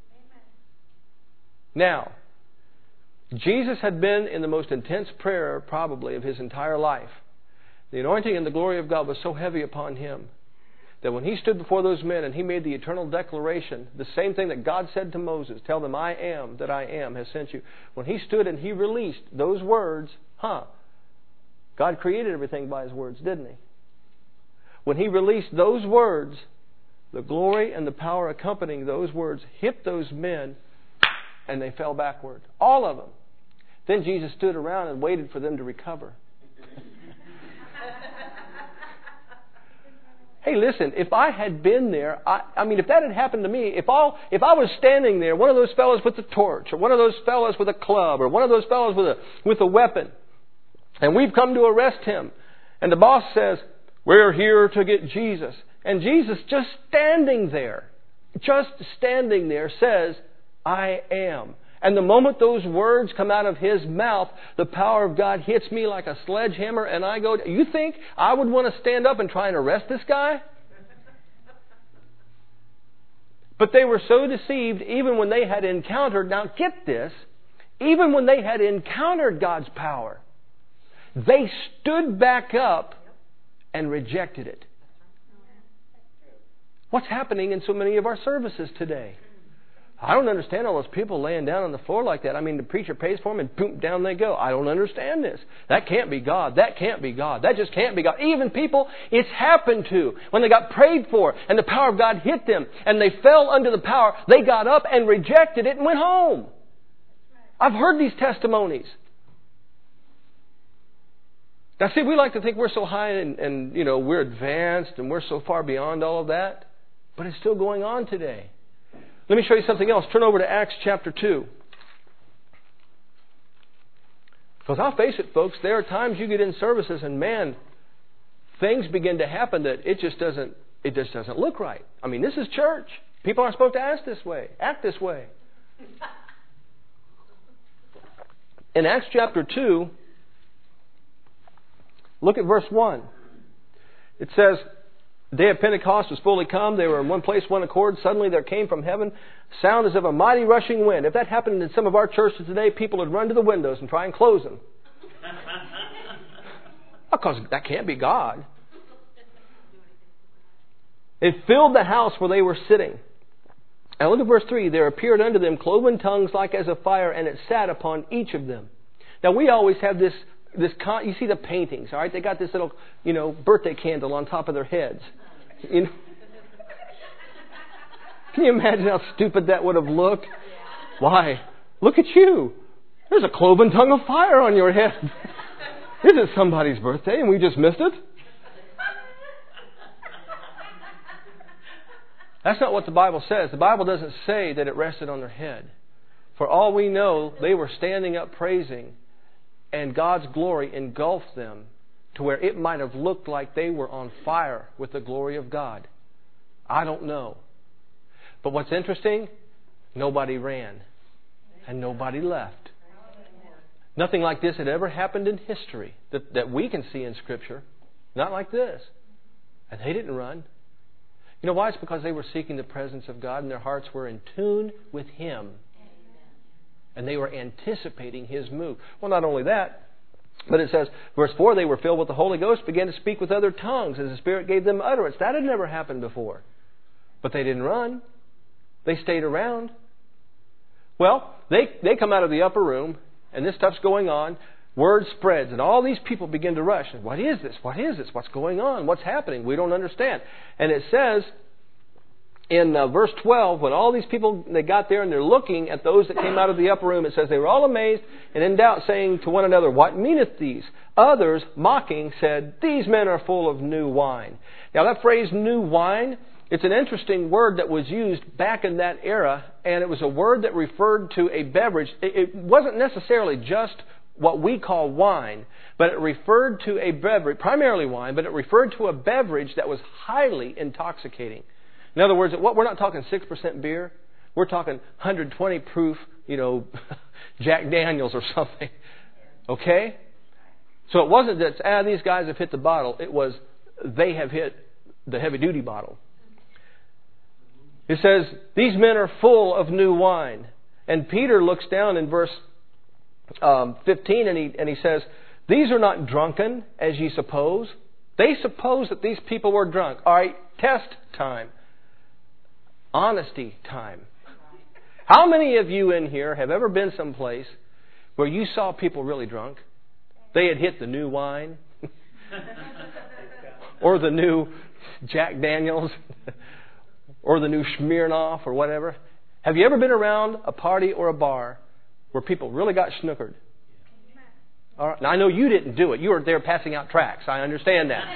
Now, Jesus had been in the most intense prayer probably of his entire life. The anointing and the glory of God was so heavy upon him that when he stood before those men and he made the eternal declaration, the same thing that God said to Moses, tell them I am that I am has sent you. When he stood and he released those words, God created everything by his words, didn't he? When he released those words, the glory and the power accompanying those words hit those men and they fell backward. All of them. Then Jesus stood around and waited for them to recover. Hey, listen, if I had been there, if that had happened to me, if I was standing there, one of those fellows with the torch, or one of those fellows with a club, or one of those fellows with a weapon, and we've come to arrest him, and the boss says, we're here to get Jesus. And Jesus just standing there says, I am. And the moment those words come out of his mouth, the power of God hits me like a sledgehammer and I go, you think I would want to stand up and try and arrest this guy? But they were so deceived even when they had encountered, now get this, even when they had encountered God's power, they stood back up and rejected it. What's happening in so many of our services today? I don't understand all those people laying down on the floor like that. The preacher pays for them and boom, down they go. I don't understand this. That can't be God. That can't be God. That just can't be God. Even people it's happened to, when they got prayed for and the power of God hit them and they fell under the power, they got up and rejected it and went home. I've heard these testimonies. Now see, we like to think we're so high and we're advanced and we're so far beyond all of that. But it's still going on today. Let me show you something else. Turn over to Acts chapter 2. Because I'll face it, folks, there are times you get in services and man, things begin to happen that it just doesn't look right. This is church. People aren't supposed to act this way. In Acts chapter 2, look at verse 1. It says, the day of Pentecost was fully come. They were in one place, one accord. Suddenly there came from heaven sound as of a mighty rushing wind. If that happened in some of our churches today, people would run to the windows and try and close them. Because that can't be God. It filled the house where they were sitting. And look at verse 3. There appeared unto them cloven tongues like as of fire, and it sat upon each of them. Now we always have this you see the paintings, all right? They got this little, birthday candle on top of their heads. Can you imagine how stupid that would have looked? Why? Look at you. There's a cloven tongue of fire on your head. This is somebody's birthday and we just missed it. That's not what the Bible says. The Bible doesn't say that it rested on their head. For all we know, they were standing up praising, and God's glory engulfed them to where it might have looked like they were on fire with the glory of God. I don't know. But what's interesting, nobody ran and nobody left. Nothing like this had ever happened in history that we can see in Scripture. Not like this. And they didn't run. You know why? It's because they were seeking the presence of God and their hearts were in tune with Him. And they were anticipating His move. Well, not only that, but it says, verse 4, they were filled with the Holy Ghost, began to speak with other tongues as the Spirit gave them utterance. That had never happened before. But they didn't run. They stayed around. Well, they come out of the upper room, and this stuff's going on. Word spreads, and all these people begin to rush. And what is this? What is this? What's going on? What's happening? We don't understand. And it says in verse 12, when all these people, they got there and they're looking at those that came out of the upper room, it says they were all amazed and in doubt, saying to one another, what meaneth these? Others, mocking, said, these men are full of new wine. Now that phrase, new wine, it's an interesting word that was used back in that era, and it was a word that referred to a beverage. It wasn't necessarily just what we call wine, but it referred to a beverage, primarily wine, but it referred to a beverage that was highly intoxicating. In other words, we're not talking 6% beer. We're talking 120 proof, Jack Daniels or something. Okay? So it wasn't that, these guys have hit the bottle. It was, they have hit the heavy duty bottle. It says, these men are full of new wine. And Peter looks down in verse 15 and he says, these are not drunken, as ye suppose. They suppose that these people were drunk. All right, test time. Honesty time. How many of you in here have ever been someplace where you saw people really drunk? They had hit the new wine or the new Jack Daniels or the new Smirnoff or whatever. Have you ever been around a party or a bar where people really got snookered? All right. Now, I know you didn't do it. You were there passing out tracts. I understand that.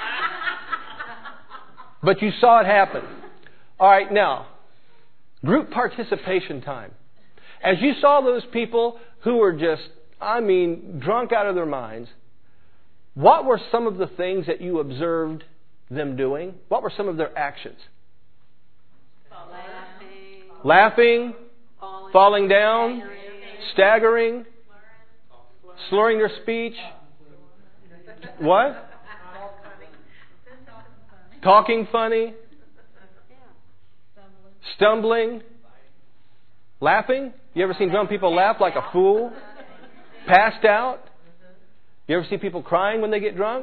But you saw it happen. All right, now, group participation time. As you saw those people who were just, drunk out of their minds, what were some of the things that you observed them doing? What were some of their actions? Laughing, falling down, staggering, slurring their speech. What? Talking funny. Stumbling. Laughing. You ever seen drunk people laugh like a fool? Passed out. You ever see people crying when they get drunk?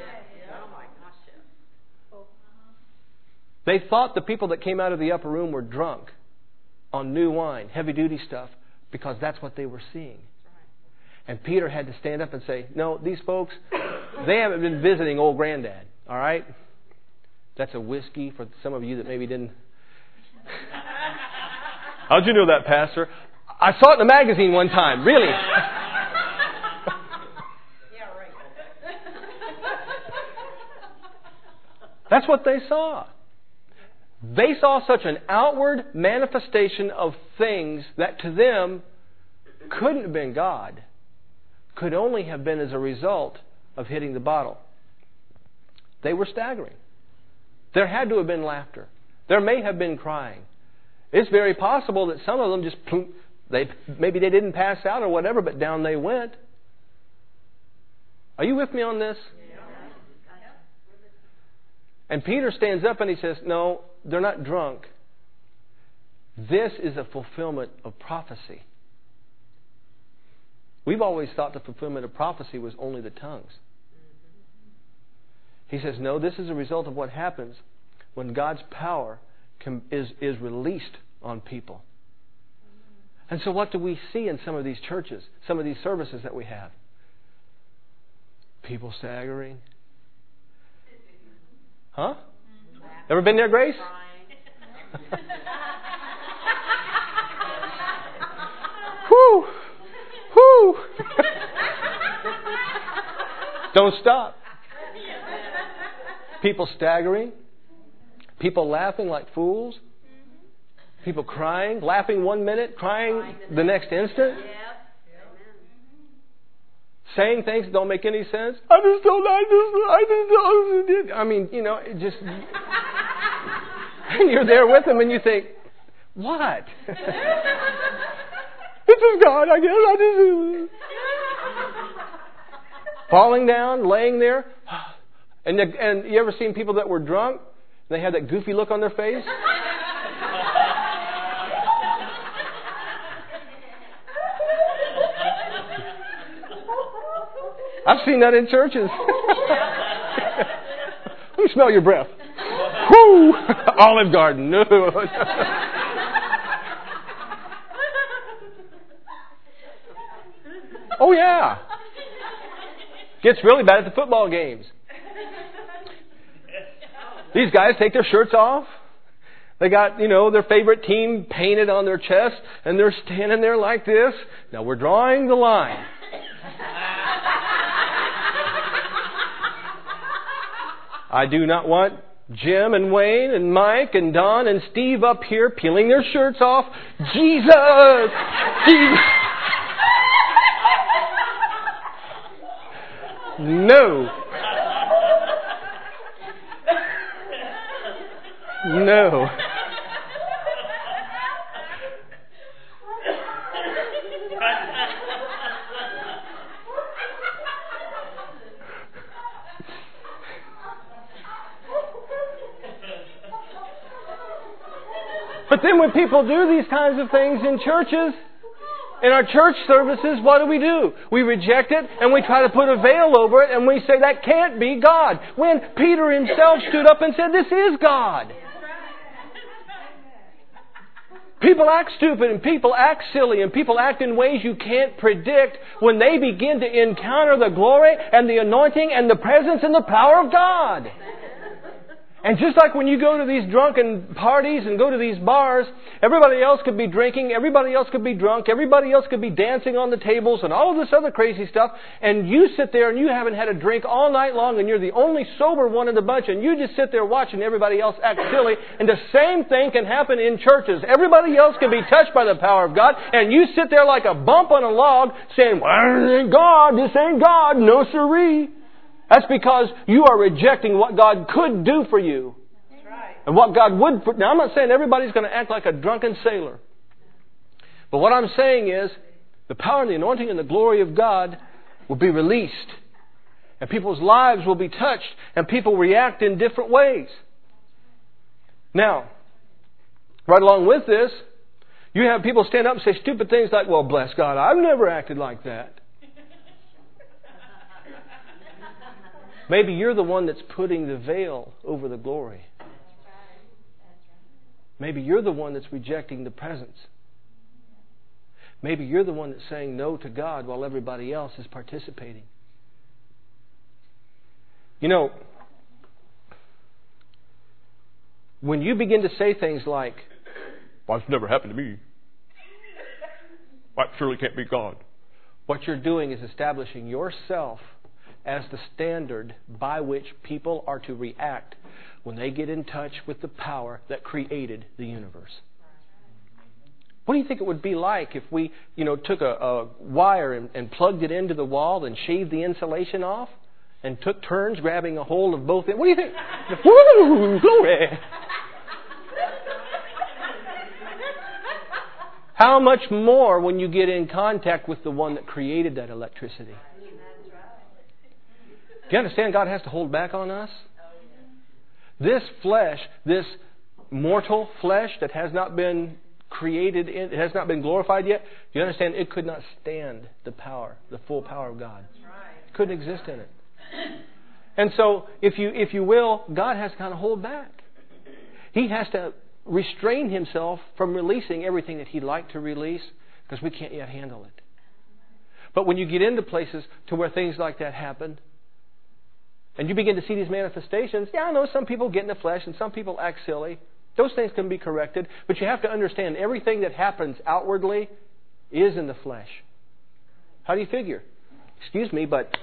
They thought the people that came out of the upper room were drunk on new wine, heavy duty stuff, because that's what they were seeing. And Peter had to stand up and say, no, these folks, they haven't been visiting old granddad. All right? That's a whiskey for some of you that maybe didn't. How'd you know that, Pastor? I saw it in a magazine one time. Really? That's what they saw. They saw such an outward manifestation of things that to them couldn't have been God. Could only have been as a result of hitting the bottle. They were staggering. There had to have been laughter. There may have been crying. It's very possible that some of them just, maybe they didn't pass out or whatever, but down they went. Are you with me on this? And Peter stands up and he says, no, they're not drunk. This is a fulfillment of prophecy. We've always thought the fulfillment of prophecy was only the tongues. He says, no, this is a result of what happens when God's power is released on people. And so what do we see in some of these churches, some of these services that we have? People staggering. Huh? Ever been there, Grace? Whew! Whew! Don't stop. People staggering. People laughing like fools. People crying. Laughing 1 minute, crying the next instant. Saying things that don't make any sense. It just... And you're there with them and you think, what? This is God, I guess. Falling down, laying there. And you ever seen people that were drunk? They had that goofy look on their face? I've seen that in churches. Let me smell your breath. Whoo! Olive Garden. No. Oh, yeah. Gets really bad at the football games. These guys take their shirts off. They got, their favorite team painted on their chest, and they're standing there like this. Now we're drawing the line. I do not want Jim and Wayne and Mike and Don and Steve up here peeling their shirts off. Jesus! Jesus! No. No. But then when people do these kinds of things in churches, in our church services, what do? We reject it and we try to put a veil over it and we say that can't be God. When Peter himself stood up and said, this is God. People act stupid and people act silly and people act in ways you can't predict when they begin to encounter the glory and the anointing and the presence and the power of God. And just like when you go to these drunken parties and go to these bars, everybody else could be drinking, everybody else could be drunk, everybody else could be dancing on the tables and all of this other crazy stuff, and you sit there and you haven't had a drink all night long and you're the only sober one in the bunch and you just sit there watching everybody else act silly, and the same thing can happen in churches. Everybody else can be touched by the power of God, and you sit there like a bump on a log saying, well, this ain't God, this ain't God, no siree. That's because you are rejecting what God could do for you. That's right. And what God would... Now, I'm not saying everybody's going to act like a drunken sailor. But what I'm saying is, the power and the anointing and the glory of God will be released. And people's lives will be touched. And people react in different ways. Now, right along with this, you have people stand up and say stupid things like, well, bless God, I've never acted like that. Maybe you're the one that's putting the veil over the glory. Maybe you're the one that's rejecting the presence. Maybe you're the one that's saying no to God while everybody else is participating. When you begin to say things like, well, it's never happened to me. That surely can't be God. What you're doing is establishing yourself as the standard by which people are to react when they get in touch with the power that created the universe. What do you think it would be like if we, took a wire and plugged it into the wall and shaved the insulation off and took turns grabbing a hold of both ends? What do you think? Woo, glory! How much more when you get in contact with the one that created that electricity? Do you understand God has to hold back on us? This flesh, this mortal flesh that has not been created, it has not been glorified yet, do you understand it could not stand the power, the full power of God? It couldn't exist in it. And so, if you will, God has to kind of hold back. He has to restrain Himself from releasing everything that He'd like to release because we can't yet handle it. But when you get into places to where things like that happen, and you begin to see these manifestations, I know some people get in the flesh and some people act silly. Those things can be corrected. But you have to understand everything that happens outwardly is in the flesh. How do you figure? Excuse me, but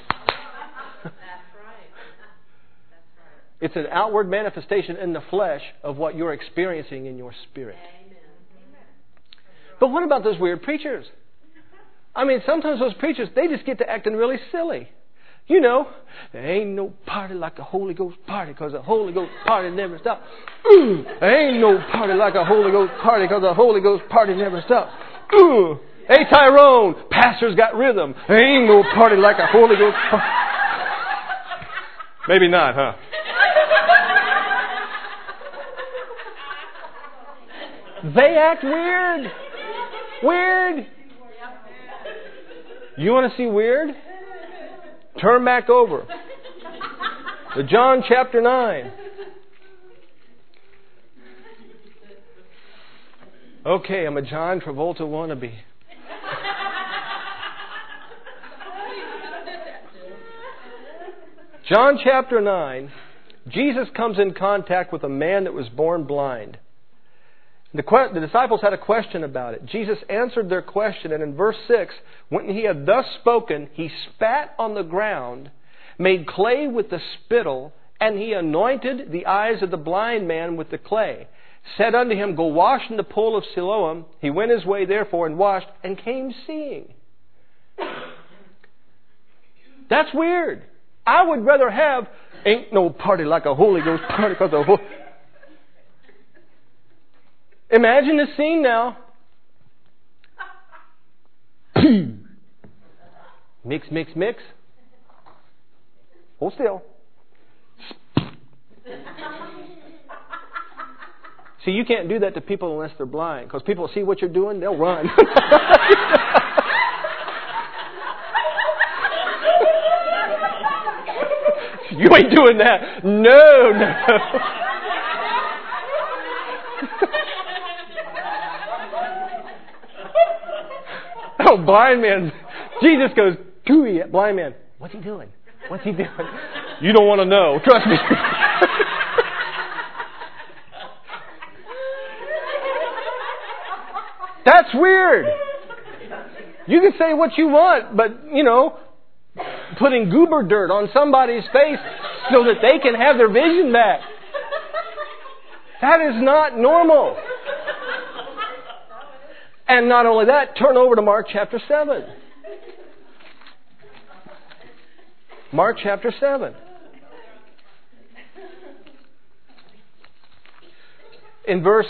it's an outward manifestation in the flesh of what you're experiencing in your spirit. But what about those weird preachers? Sometimes those preachers, they just get to acting really silly. There ain't no party like a Holy Ghost party because a Holy Ghost party never stops. There ain't no party like a Holy Ghost party because a Holy Ghost party never stops. Hey, Tyrone, pastor's got rhythm. There ain't no party like a Holy Ghost party. Maybe not, huh? They act weird. Weird. You want to see weird? Turn back over to John chapter 9. Okay, I'm a John Travolta wannabe. John chapter 9, Jesus comes in contact with a man that was born blind. The disciples had a question about it. Jesus answered their question, and in verse 6, when he had thus spoken, he spat on the ground, made clay with the spittle, and he anointed the eyes of the blind man with the clay. Said unto him, Go wash in the pool of Siloam. He went his way therefore and washed, and came seeing. That's weird. I would rather have, ain't no party like a Holy Ghost party because of Imagine the scene now. Mix, mix, mix. Hold still. See, you can't do that to people unless they're blind. Because people see what you're doing, they'll run. You ain't doing that. No. Oh, blind man. Jesus goes, "Gooey, blind man. What's he doing? What's he doing?" You don't want to know. Trust me. That's weird. You can say what you want, but, putting goober dirt on somebody's face so that they can have their vision back. That is not normal. And not only that, turn over to Mark chapter 7. Mark chapter 7. In verse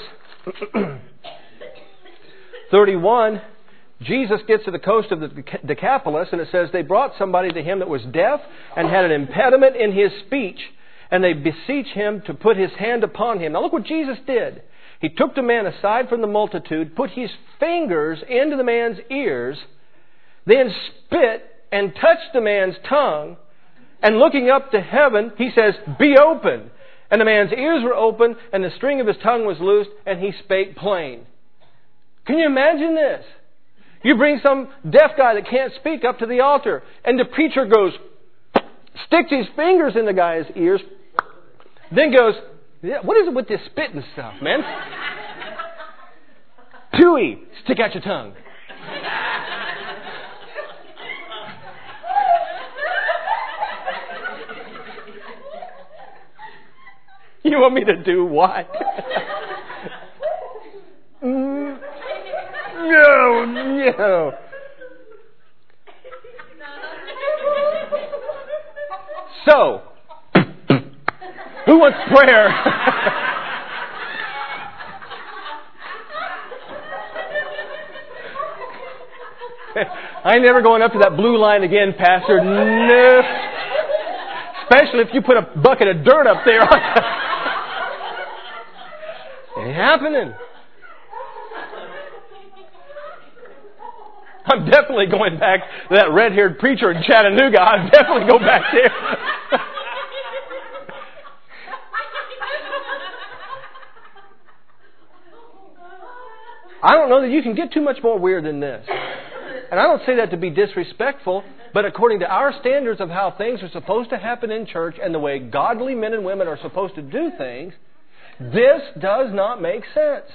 31, Jesus gets to the coast of the Decapolis, and it says, they brought somebody to him that was deaf and had an impediment in his speech, and they beseech him to put his hand upon him. Now look what Jesus did. He took the man aside from the multitude, put his fingers into the man's ears, then spit and touched the man's tongue, and looking up to heaven, he says, "Be open." And the man's ears were open, and the string of his tongue was loosed, and he spake plain. Can you imagine this? You bring some deaf guy that can't speak up to the altar, and the preacher goes, sticks his fingers in the guy's ears, then goes, "Yeah, what is it with this spitting stuff, man? Tui, stick out your tongue." You want me to do what? No. So, who wants prayer? I ain't never going up to that blue line again, Pastor. No. Especially if you put a bucket of dirt up there. Ain't happening. I'm definitely going back to that red-haired preacher in Chattanooga. I'll definitely go back there. I don't know that you can get too much more weird than this. And I don't say that to be disrespectful, but according to our standards of how things are supposed to happen in church and the way godly men and women are supposed to do things, this does not make sense.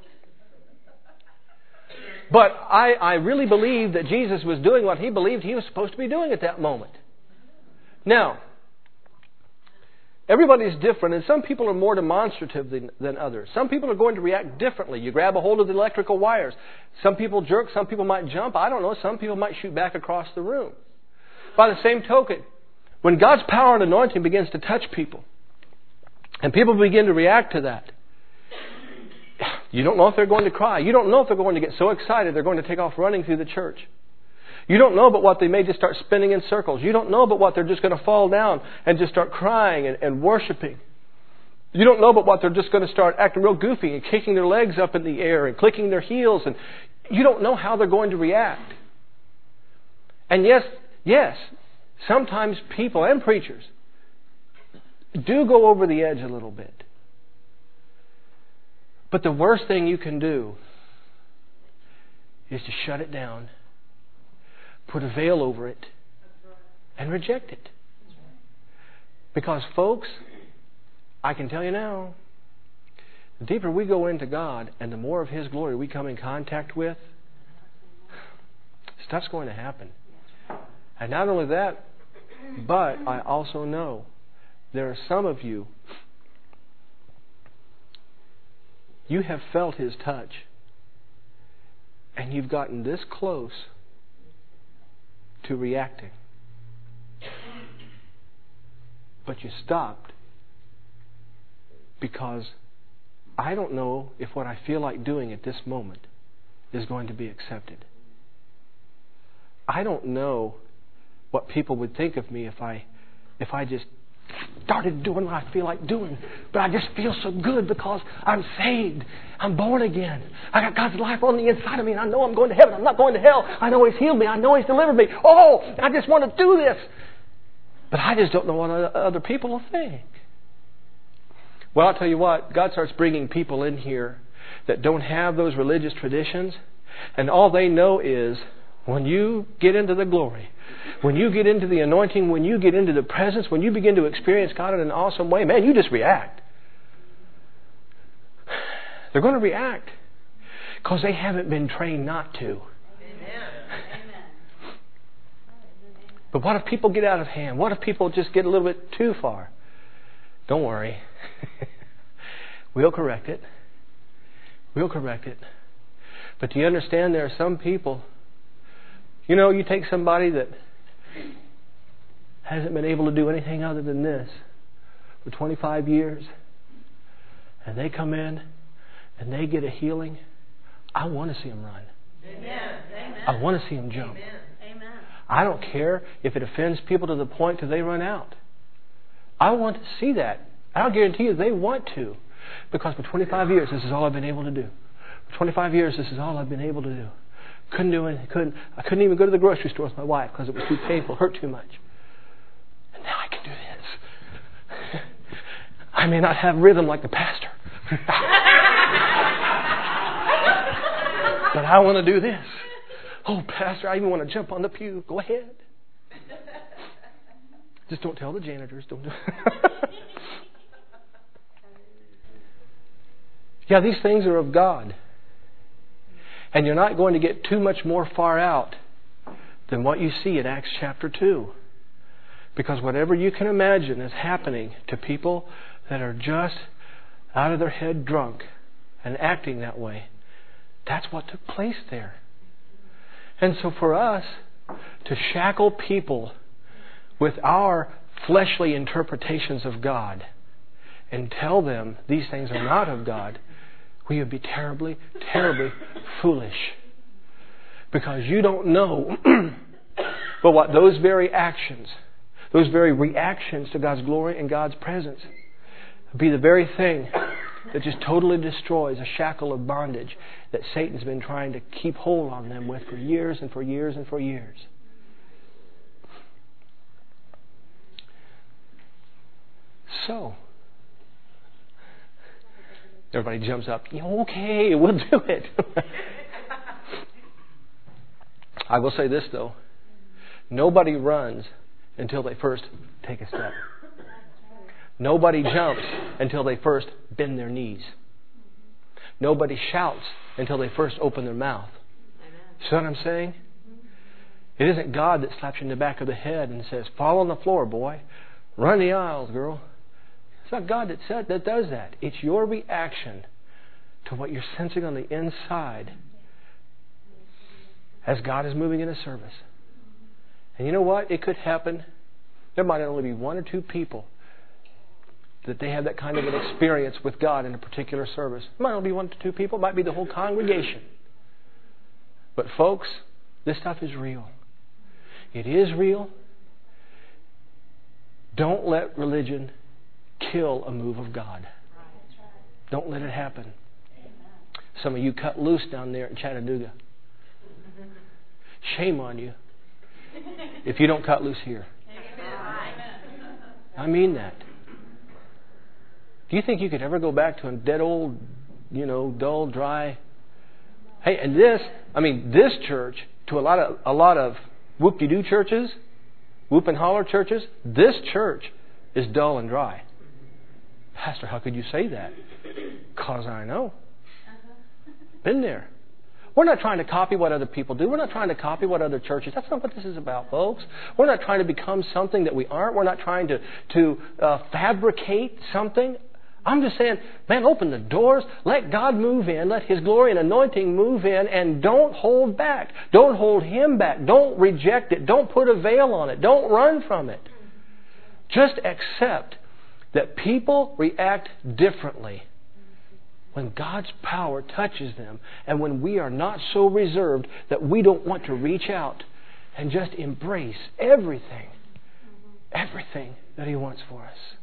But I really believe that Jesus was doing what he believed he was supposed to be doing at that moment. Now, everybody's different, and some people are more demonstrative than others. Some people are going to react differently. You grab a hold of the electrical wires. Some people jerk, some people might jump. I don't know, some people might shoot back across the room. By the same token, when God's power and anointing begins to touch people, and people begin to react to that, you don't know if they're going to cry. You don't know if they're going to get so excited they're going to take off running through the church. You don't know but what they may just start spinning in circles. You don't know but what they're just going to fall down and just start crying and worshiping. You don't know but what they're just going to start acting real goofy and kicking their legs up in the air and clicking their heels. And you don't know how they're going to react. And yes, sometimes people and preachers do go over the edge a little bit. But the worst thing you can do is to shut it down, put a veil over it, and reject it. Because, folks, I can tell you now, the deeper we go into God and the more of His glory we come in contact with, stuff's going to happen. And not only that, but I also know there are some of you, you have felt His touch, and you've gotten this close to reacting. But you stopped because I don't know if what I feel like doing at this moment is going to be accepted. I don't know what people would think of me if I just started doing what I feel like doing. But I just feel so good because I'm saved. I'm born again. I got God's life on the inside of me, and I know I'm going to heaven. I'm not going to hell. I know He's healed me. I know He's delivered me. Oh, I just want to do this. But I just don't know what other people will think. Well, I'll tell you what. God starts bringing people in here that don't have those religious traditions, and all they know is when you get into the glory, when you get into the anointing, when you get into the presence, when you begin to experience God in an awesome way, man, you just react. They're going to react because they haven't been trained not to. Amen. But what if people get out of hand? What if people just get a little bit too far? Don't worry. We'll correct it. We'll correct it. But do you understand there are some people, you know, you take somebody that hasn't been able to do anything other than this for 25 years, and they come in and they get a healing. I want to see them run. Amen. I want to see them jump. Amen. I don't care if it offends people to the point that they run out. I want to see that. I'll guarantee you they want to. Because for 25 years, this is all I've been able to do. For 25 years, this is all I've been able to do. Couldn't do it. I couldn't even go to the grocery store with my wife because it was too painful, hurt too much. And now I can do this. I may not have rhythm like the pastor. But I want to do this. Oh, pastor, I even want to jump on the pew. Go ahead. Just don't tell the janitors. Don't do Yeah, these things are of God. And you're not going to get too much more far out than what you see in Acts chapter 2. Because whatever you can imagine is happening to people that are just out of their head drunk and acting that way, that's what took place there. And so for us to shackle people with our fleshly interpretations of God and tell them these things are not of God, we would be terribly, terribly foolish. Because you don't know but what those very actions, those very reactions to God's glory and God's presence be the very thing that just totally destroys a shackle of bondage that Satan's been trying to keep hold on them with for years and for years and for years. So, everybody jumps up. Okay, we'll do it. I will say this, though. Nobody runs until they first take a step. Nobody jumps until they first bend their knees. Nobody shouts until they first open their mouth. See what I'm saying? It isn't God that slaps you in the back of the head and says, fall on the floor, boy. Run the aisles, girl. It's not God that does that. It's your reaction to what you're sensing on the inside as God is moving in a service. And you know what? It could happen. There might only be one or two people that they have that kind of an experience with God in a particular service. It might only be one to two people. It might be the whole congregation. But folks, this stuff is real. It is real. Don't let religion kill a move of God. Don't let it happen. Some of you cut loose down there in Chattanooga. Shame on you if you don't cut loose here. I mean that. Do you think you could ever go back to a dead old, dull, dry? Hey, and this church, to a lot of whoop-de-doo churches, whoop and holler churches, this church is dull and dry. Pastor, how could you say that? 'Cause I know. Been there. We're not trying to copy what other people do. We're not trying to copy what other churches. That's not what this is about, folks. We're not trying to become something that we aren't. We're not trying to fabricate something. I'm just saying, man, open the doors. Let God move in. Let His glory and anointing move in. And don't hold back. Don't hold Him back. Don't reject it. Don't put a veil on it. Don't run from it. Just accept that people react differently when God's power touches them, and when we are not so reserved that we don't want to reach out and just embrace everything that He wants for us.